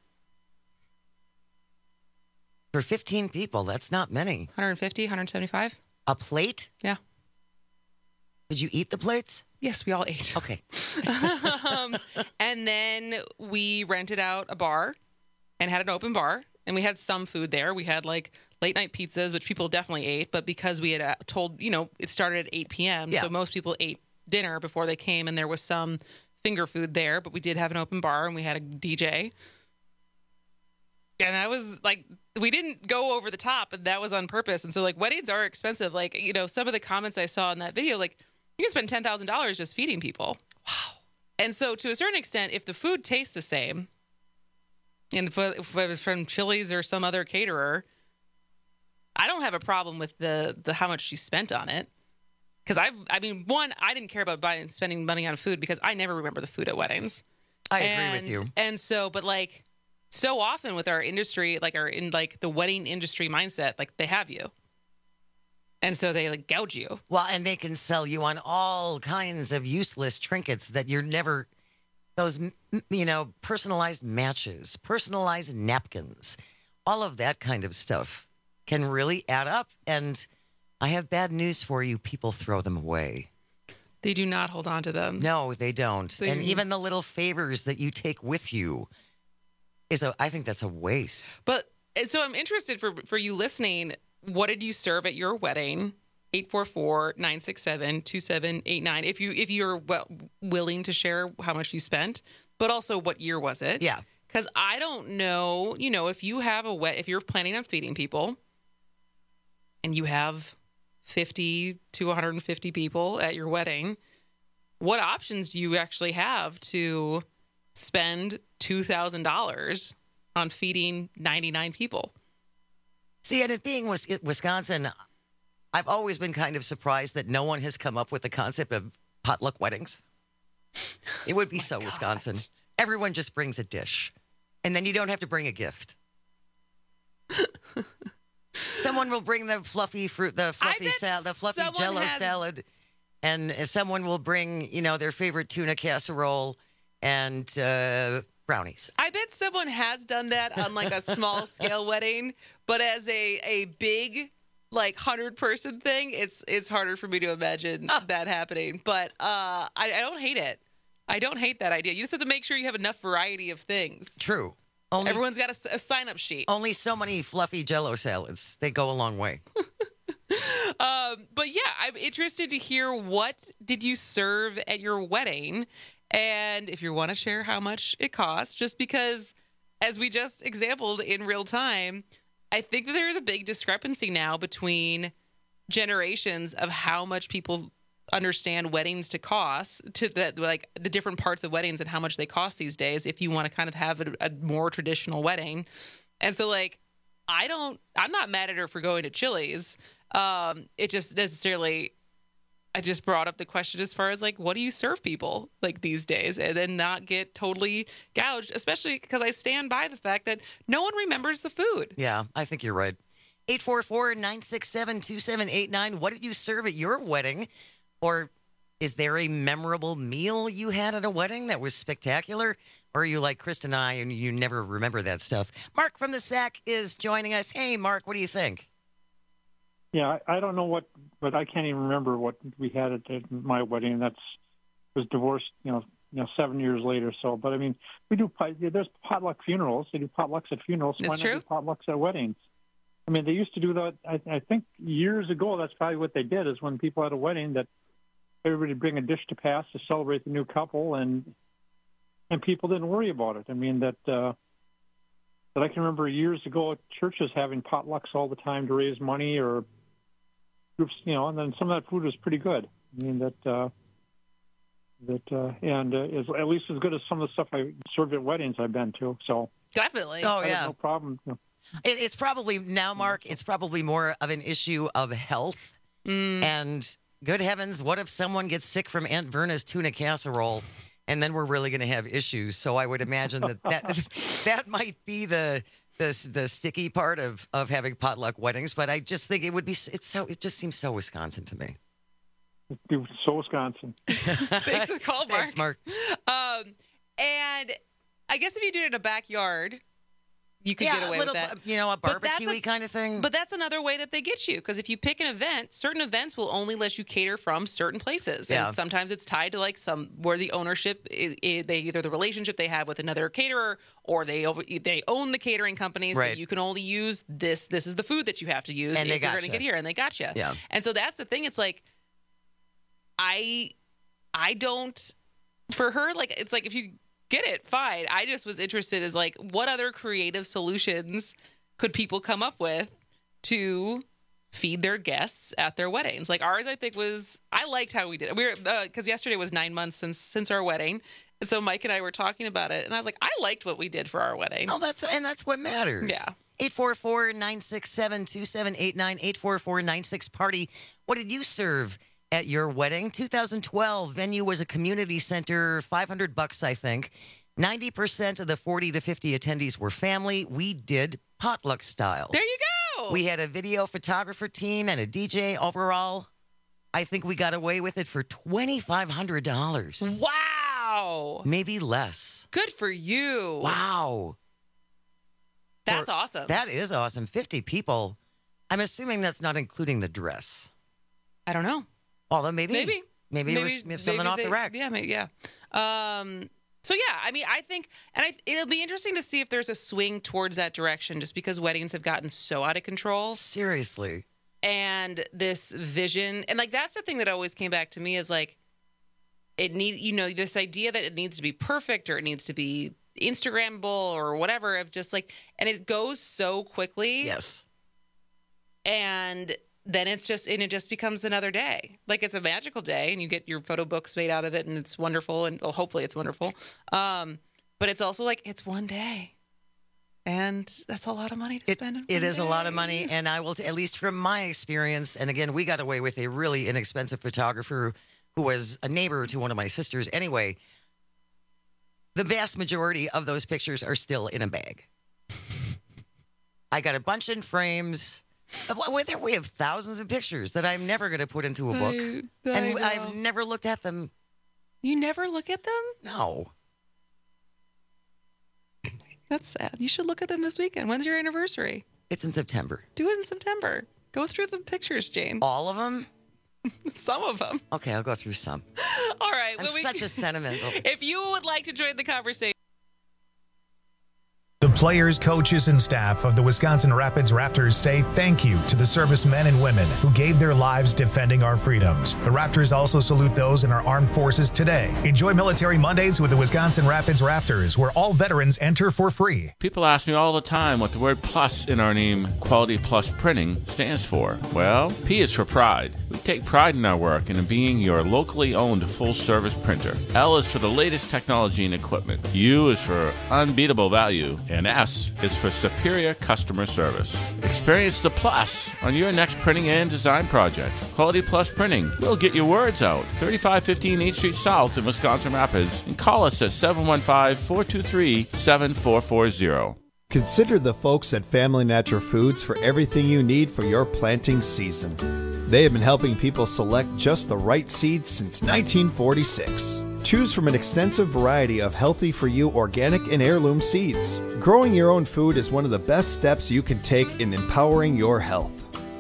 For fifteen people, that's not many. one hundred fifty, one hundred seventy-five. A plate? Yeah. Did you eat the plates? Yes, we all ate. Okay. um, and then we rented out a bar and had an open bar. And we had some food there. We had like late night pizzas, which people definitely ate. But because we had uh, told, you know, it started at eight p.m. Yeah. So most people ate dinner before they came. And there was some finger food there. But we did have an open bar and we had a D J. And that was like, we didn't go over the top, and that was on purpose. And so like weddings are expensive. Like, you know, some of the comments I saw in that video, like you can spend ten thousand dollars just feeding people. Wow. And so to a certain extent, if the food tastes the same, and if it was from Chili's or some other caterer, I don't have a problem with the the how much she spent on it. Because I've, I mean, one, I didn't care about buying spending money on food because I never remember the food at weddings. I and, agree with you. And so, but like, so often with our industry, like our in like the wedding industry mindset, like they have you. And so they like gouge you. Well, and they can sell you on all kinds of useless trinkets that you're never, those, you know, personalized matches, personalized napkins, all of that kind of stuff can really add up. And I have bad news for you. People throw them away. They do not hold on to them. No, they don't. So and you- even the little favors that you take with you is a, I think that's a waste. But and so I'm interested for for you listening. What did you serve at your wedding? eight four four, nine six seven, two seven eight nine. If you if you're well, willing to share how much you spent, but also what year was it? Yeah. Because I don't know, you know, if you have a wet, if you're planning on feeding people and you have fifty to one hundred fifty people at your wedding, what options do you actually have to spend two thousand dollars on feeding ninety-nine people? See, and it being Wis- Wisconsin, I've always been kind of surprised that no one has come up with the concept of potluck weddings. It would be Oh so Wisconsin. Everyone just brings a dish, and then you don't have to bring a gift. Someone will bring the fluffy fruit, the fluffy salad, the fluffy someone Jello has- salad, and if someone will bring, you know, their favorite tuna casserole and uh, brownies. I bet someone has done that on like a small scale wedding, but as a a big like hundred person thing, it's it's harder for me to imagine that happening. But uh, I, I don't hate it. I don't hate that idea. You just have to make sure you have enough variety of things. True. Only, Everyone's got a, a sign up sheet. Only so many fluffy Jello salads. They go a long way. Um, but yeah, I'm interested to hear what did you serve at your wedding, and if you want to share how much it costs, just because, as we just exampled in real time, I think that there's a big discrepancy now between generations of how much people understand weddings to cost, to the like the different parts of weddings and how much they cost these days. If you want to kind of have a, a more traditional wedding, and so like I don't, I'm not mad at her for going to Chili's. Um, it just necessarily, I just brought up the question as far as like, what do you serve people like these days, and then not get totally gouged, especially because I stand by the fact that no one remembers the food. Yeah, I think you're right. eight four four, nine six seven, two seven eight nine. What did you serve at your wedding? Or is there a memorable meal you had at a wedding that was spectacular? Or are you like Chris and I and you never remember that stuff? Mark from the S A C is joining us. Hey, Mark, what do you think? Yeah, I, I don't know what, but I can't even remember what we had at, at my wedding. That's was divorced, you know, you know, seven years later. So, but I mean, we do, there's potluck funerals. They do potlucks at funerals. So why It's not true. do potlucks at weddings? I mean, they used to do that. I, I think years ago, that's probably what they did, is when people had a wedding, that everybody would bring a dish to pass to celebrate the new couple, and and people didn't worry about it. I mean, that uh, that I can remember years ago, churches having potlucks all the time to raise money, or groups, you know, and then some of that food was pretty good. I mean, that uh, that uh, and uh, is at least as good as some of the stuff I served at weddings I've been to. So definitely, Oh, I yeah. have no problem. You know. It, it's probably now, Mark, it's probably more of an issue of health. Mm. And good heavens, what if someone gets sick from Aunt Verna's tuna casserole, and then we're really going to have issues? So I would imagine that that, that might be the, the the sticky part of, of having potluck weddings. But I just think it would be, it's so, it just seems so Wisconsin to me. It's so Wisconsin. Thanks for the call, Mark. Thanks, Mark. Um, and I guess if you do it in a backyard, you could Yeah, get away a little, with that. you know, a But that's barbecue-y a- kind of thing. But that's another way that they get you, because if you pick an event, certain events will only let you cater from certain places. Yeah. And sometimes it's tied to like some where the ownership is, is they either the relationship they have with another caterer, or they over, they own the catering company, so Right. you can only use this. This is the food that you have to use And if they you're going gotcha. to get here, and they got you. Yeah. And so that's the thing. It's like I I don't for her like it's like if you get it, fine. I just was interested as like what other creative solutions could people come up with to feed their guests at their weddings? Like ours, I think was I liked how we did it. We were because yesterday was nine months since since our wedding, and so Mike and I were talking about it, and I was like, I liked what we did for our wedding. Oh, that's and that's what matters. Yeah. eight four four, nine six seven, two seven eight nine, eight four four, nine six party. What did you serve at your wedding? two thousand twelve venue was a community center, five hundred bucks, I think. ninety percent of the forty to fifty attendees were family. We did potluck style. There you go. We had a video photographer team and a D J. Overall, I think we got away with it for twenty-five hundred dollars. Wow. Maybe less. Good for you. Wow. That's For- awesome. That is awesome. fifty people. I'm assuming that's not including the dress. I don't know. Although maybe. Maybe. Maybe, it was something maybe off they- the rack. Yeah, maybe, yeah. Um, so yeah, I mean, I think, and I, it'll be interesting to see if there's a swing towards that direction, just because weddings have gotten so out of control. Seriously. And this vision, and like that's the thing that always came back to me is like, it need, you know, this idea that it needs to be perfect or it needs to be Instagrammable or whatever, of just like, and it goes so quickly. Yes. And then it's just, and it just becomes another day. Like it's a magical day, and you get your photo books made out of it, and it's wonderful, and well, hopefully it's wonderful. Um, but it's also like it's one day, and that's a lot of money to It, spend. In it one is a lot day. of money, and I will, t- at least from my experience, and again, we got away with a really inexpensive photographer who was a neighbor to one of my sisters. Anyway, the vast majority of those pictures are still in a bag. I got a bunch in frames. Well, there we have thousands of pictures that I'm never going to put into a book, I- I and know. I've never looked at them. You never look at them? No. That's sad. You should look at them this weekend. When's your anniversary? It's in September. Do it in September. Go through the pictures, Jane. All of them? Some of them. Okay, I'll go through some. All right. I'm when we- such a sentimental. If you would like to join the conversation, The players, coaches, and staff of the Wisconsin Rapids Raptors say thank you to the servicemen and women who gave their lives defending our freedoms. The Raptors also salute those in our armed forces today. Enjoy Military Mondays with the Wisconsin Rapids Raptors, where all veterans enter for free. People ask me all the time what the word plus in our name, Quality Plus Printing, stands for. Well, P is for pride. We take pride in our work and in being your locally owned full-service printer. L is for the latest technology and equipment. U is for unbeatable value. And S is for superior customer service. Experience the plus on your next printing and design project. Quality Plus Printing. We'll get your words out. thirty-five fifteen eighth Street South in Wisconsin Rapids. And call us at seven one five, four two three, seven four four zero. Consider the folks at Family Natural Foods for everything you need for your planting season. They have been helping people select just the right seeds since nineteen forty-six. Choose from an extensive variety of healthy-for-you organic and heirloom seeds. Growing your own food is one of the best steps you can take in empowering your health.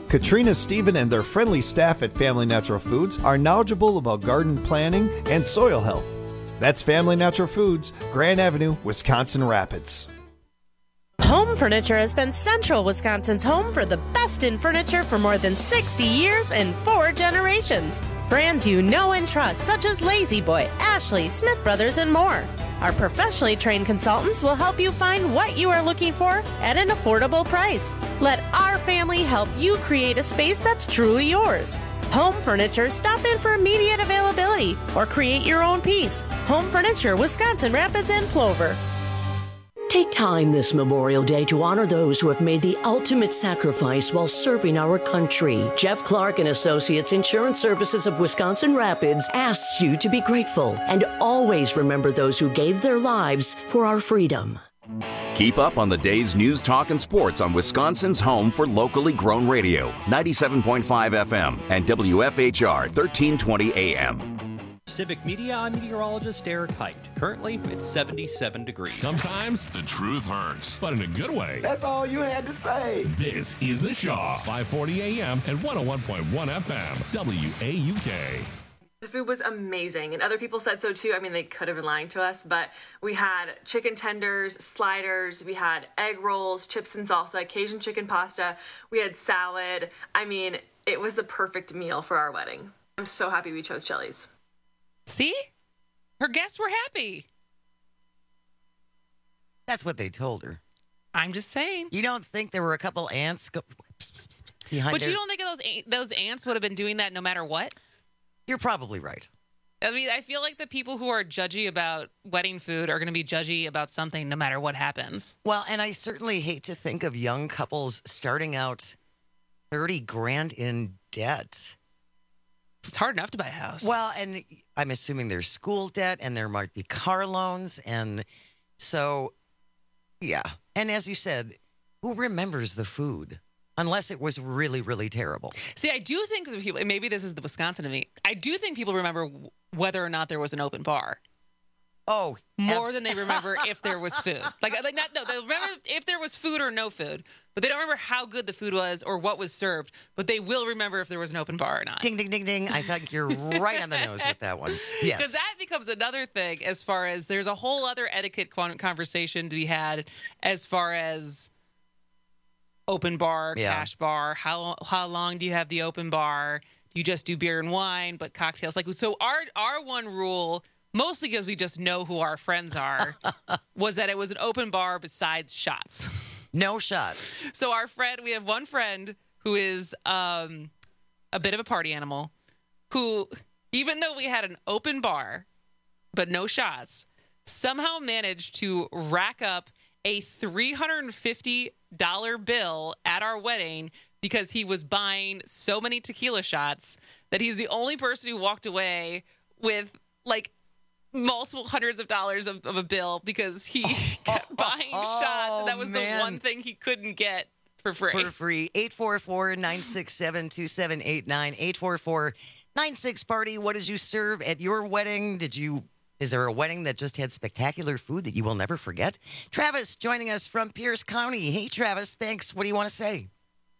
Katrina, Stephen, and their friendly staff at Family Natural Foods are knowledgeable about garden planning and soil health. That's Family Natural Foods, Grand Avenue, Wisconsin Rapids. Home Furniture has been Central Wisconsin's home for the best in furniture for more than sixty years and four generations. Brands you know and trust, such as Lazy Boy, Ashley, Smith Brothers, and more. Our professionally trained consultants will help you find what you are looking for at an affordable price. Let our family help you create a space that's truly yours. Home Furniture, stop in for immediate availability or create your own piece. Home Furniture, Wisconsin Rapids and Plover. Take time this Memorial Day to honor those who have made the ultimate sacrifice while serving our country. Jeff Clark and Associates Insurance Services of Wisconsin Rapids asks you to be grateful and always remember those who gave their lives for our freedom. Keep up on the day's news, talk, and sports on Wisconsin's home for locally grown radio, ninety-seven point five F M and W F H R thirteen twenty A M. Civic Media, I'm meteorologist Eric Height. Currently, it's seventy-seven degrees. Sometimes the truth hurts, but in a good way. That's all you had to say. This is The Shaw, five forty A M and one oh one point one F M, W A U K. The food was amazing, and other people said so too. I mean, they could have been lying to us, but we had chicken tenders, sliders, we had egg rolls, chips and salsa, Cajun chicken pasta, we had salad. I mean, it was the perfect meal for our wedding. I'm so happy we chose Chili's. See? Her guests were happy. That's what they told her. I'm just saying. You don't think there were a couple ants go- behind But her? you don't think those those ants would have been doing that no matter what? You're probably right. I mean, I feel like the people who are judgy about wedding food are going to be judgy about something no matter what happens. Well, and I certainly hate to think of young couples starting out thirty grand in debt. It's hard enough to buy a house. Well, and I'm assuming there's school debt and there might be car loans. And so, yeah. And as you said, who remembers the food? Unless it was really, really terrible. See, I do think that people, maybe this is the Wisconsin in me, I do think people remember whether or not there was an open bar. Oh, more abs- than they remember if there was food. Like, like not no, they remember if there was food or no food, but they don't remember how good the food was or what was served. But they will remember if there was an open bar or not. Ding, ding, ding, ding. I think you're right on the nose with that one. Yes, because that becomes another thing. As far as there's a whole other etiquette conversation to be had, as far as open bar, Yeah. cash bar. How how long do you have the open bar? Do you just do beer and wine, but cocktails? Like, so our our one rule, mostly because we just know who our friends are, was that it was an open bar besides shots. No shots. So our friend, we have one friend who is um, a bit of a party animal, who, even though we had an open bar, but no shots, somehow managed to rack up a three hundred fifty dollars bill at our wedding because he was buying so many tequila shots that he's the only person who walked away with like multiple hundreds of dollars of, of a bill because he kept buying oh, shots. And that was man. the one thing he couldn't get for free. For free. eight four four, nine six seven, two seven eight nine. eight four four, nine six party. What did you serve at your wedding? Did you... Is there a wedding that just had spectacular food that you will never forget? Travis joining us from Pierce County. Hey, Travis, thanks. What do you want to say?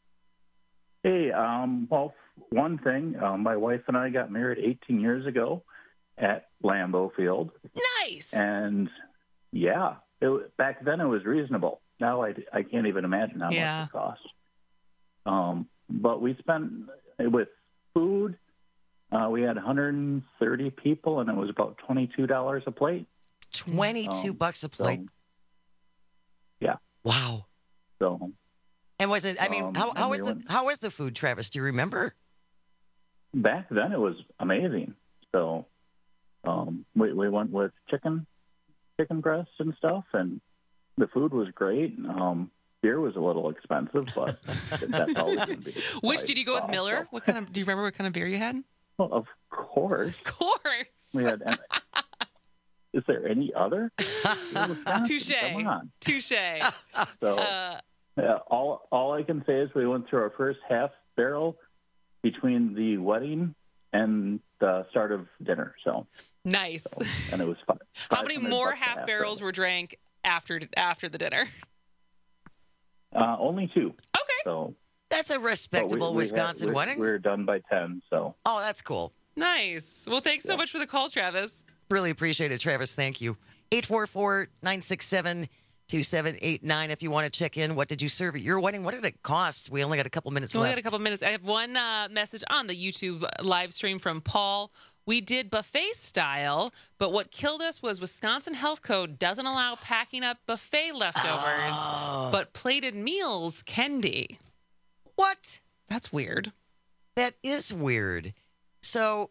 Hey, um, well, one thing, um, my wife and I got married eighteen years ago at Lambeau Field. Nice. And, yeah, it, back then it was reasonable. Now I, I can't even imagine how Yeah. much it cost. Um, but we spent, with food, Uh, we had one hundred thirty people, and it was about twenty-two dollars a plate. twenty-two Um, bucks a plate. so, yeah. Wow. So, And was it? I mean, Um, how and how we was the went- how was the food, Travis? Do you remember? back then it was amazing. So, um, we we went with chicken, chicken breasts and stuff, and the food was great. Um, beer was a little expensive, but that's always going to be. Which did you go with Miller? What kind of? Do you remember what kind of beer you had? Well, of course. Of course. We had. Is there any other? Touche. Come on. Touche. So, Uh, yeah, all all I can say is we went through our first half barrel between the wedding and the start of dinner. So nice. so, and it was fun. How many more half barrels were drank after after the dinner? Uh, only two. Okay. So That's a respectable But we- we Wisconsin had- we- wedding. We were done by ten, so. Oh, that's cool. Nice. Well, thanks so much for the call, Travis. Really appreciate it, Travis. Thank you. eight four four, nine six seven, two seven eight nine if you want to check in. What did you serve at your wedding? What did it cost? We only got a couple minutes We only left. got a couple minutes. I have one uh, message on the YouTube live stream from Paul. We did buffet style, but what killed us was Wisconsin Health Code doesn't allow packing up buffet leftovers, Oh. but plated meals can be. What? That's weird. That is weird. So,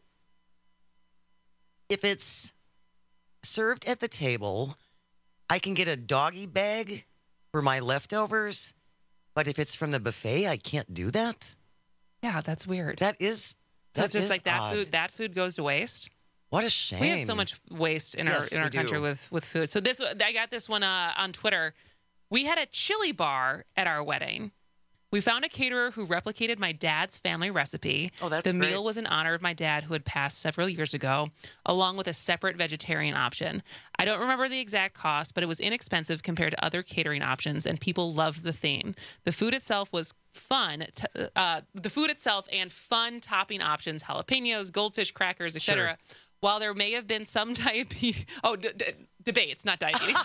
if it's served at the table, I can get a doggy bag for my leftovers, but if it's from the buffet, I can't do that? Yeah, that's weird. That is So that it's just is like that odd. food. That food goes to waste. What a shame. We have so much waste in Yes, our in our we do. country with with food. So this, I got this one uh, on Twitter. We had a chili bar at our wedding. We found a caterer who replicated my dad's family recipe. Oh, that's The great. meal was in honor of my dad, who had passed several years ago, along with a separate vegetarian option. I don't remember the exact cost, but it was inexpensive compared to other catering options, and people loved the theme. The food itself was fun. T- uh, the food itself and fun topping options: jalapenos, goldfish crackers, et cetera. Sure. While there may have been some diabetes, oh, d- d- debates, not diabetes.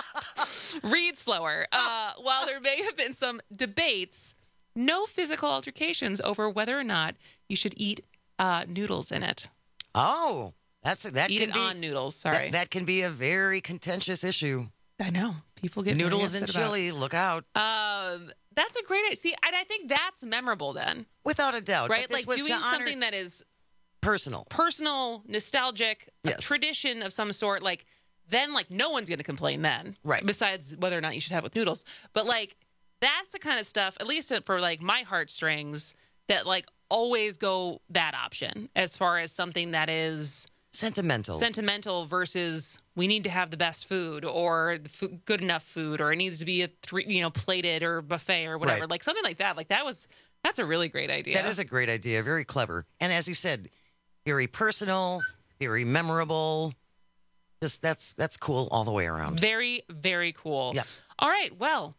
Read slower. Uh, while there may have been some debates, no physical altercations over whether or not you should eat uh, noodles in it. Oh, that's that Eat can it be, on noodles. Sorry, That, that can be a very contentious issue. I know people get very Noodles and upset about- chili, look out. Um, that's a great idea. See, and I think that's memorable then, Without a doubt. right? But this Like was doing to honor something that is personal. personal, nostalgic, a Yes. tradition of some sort. Like then, like no one's going to complain then, Right. Besides whether or not you should have it with noodles, but like that's the kind of stuff, at least for like my heartstrings, that like always go that option as far as something that is Sentimental. sentimental versus we need to have the best food or the food, good enough food, or it needs to be a three, you know, plated or buffet or whatever, Right. like something like that. Like that was that's a really great idea. That is a great idea. Very clever. And as you said, very personal, very memorable. Just that's that's cool all the way around. Very, very cool. Yeah. All right. Well,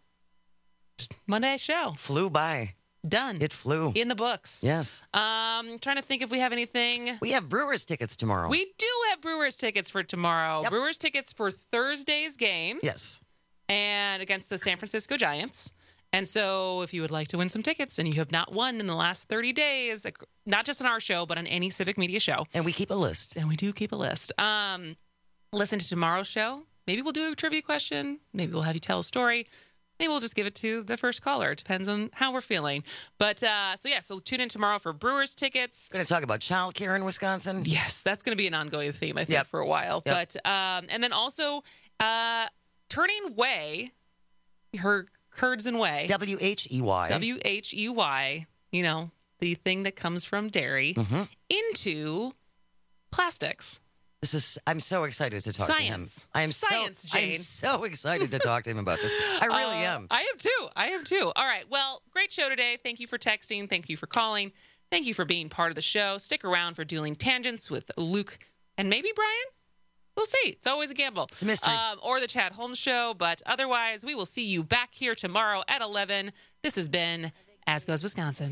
Monday show. Flew by. Done. It flew. In the books. Yes. Um, trying to think if we have anything. We have Brewers tickets tomorrow. We do have Brewers tickets for tomorrow. Yep. Brewers tickets for Thursday's game. Yes. And against the San Francisco Giants. And so if you would like to win some tickets and you have not won in the last thirty days, not just on our show, but on any Civic Media show. And we keep a list. And we do keep a list. Um, listen to tomorrow's show. Maybe we'll do a trivia question. Maybe we'll have you tell a story. Maybe we'll just give it to the first caller. It depends on how we're feeling. But uh, so, yeah, so tune in tomorrow for Brewers tickets. Going to talk about childcare in Wisconsin. Yes, that's going to be an ongoing theme, I think, Yep. for a while. Yep. But um, and then also uh, turning whey, her curds and whey. W H E Y. W H E Y, you know, the thing that comes from dairy, Mm-hmm. into plastics. This is. I'm so excited to talk Science. to him. I am Science, so. Jane. I'm so excited to talk to him about this. I really Uh, am. I am too. I am too. All right. Well, great show today. Thank you for texting. Thank you for calling. Thank you for being part of the show. Stick around for Dueling Tangents with Luke and maybe Brian. We'll see. It's always a gamble. It's a mystery. Um, or the Chad Holmes Show. But otherwise, we will see you back here tomorrow at eleven. This has been As Goes Wisconsin.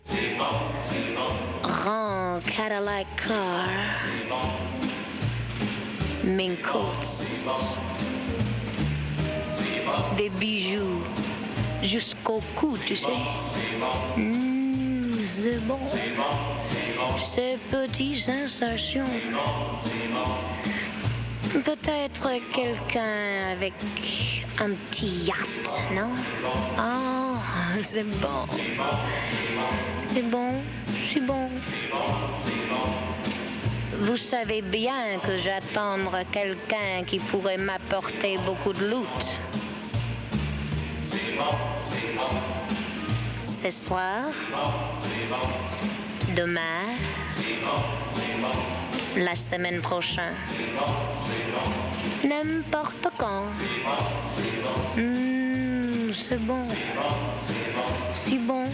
Grand Cadillac car. Mink coats. Des bijoux jusqu'au cou, tu sais. Mmh, c'est bon. Ces petites sensations. Peut-être quelqu'un avec un petit yacht, non? Ah, c'est bon. C'est bon, c'est bon. Vous savez bien que j'attends quelqu'un qui pourrait m'apporter beaucoup de loot. Ce soir, demain, la semaine prochaine, n'importe quand. Mmh, c'est bon, si bon.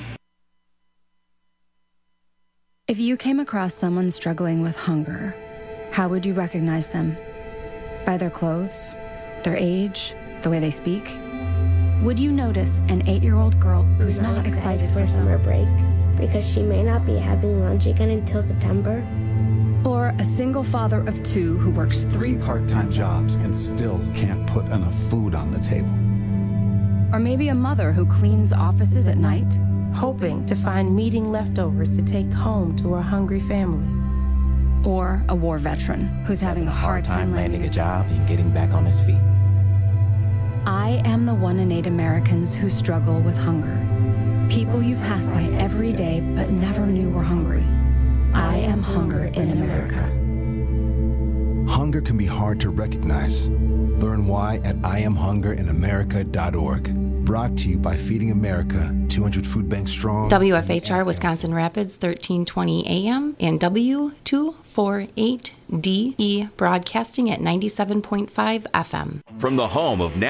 If you came across someone struggling with hunger, how would you recognize them? By their clothes? Their age? The way they speak? Would you notice an eight-year-old girl who's not, not excited, excited for summer break because she may not be having lunch again until September? Or a single father of two who works three part-time jobs and still can't put enough food on the table? Or maybe a mother who cleans offices at night, hoping to find meeting leftovers to take home to her hungry family. Or a war veteran who's having a hard time landing a job and getting back on his feet. I am the one in eight Americans who struggle with hunger. People you pass by every day but never knew were hungry. I am hunger in America. Hunger can be hard to recognize. Learn why at I am hunger in america dot org. Brought to you by Feeding America, two hundred Food Banks Strong. W F H R Wisconsin Rapids, thirteen twenty A M and W two forty-eight D E broadcasting at ninety-seven point five F M. From the home of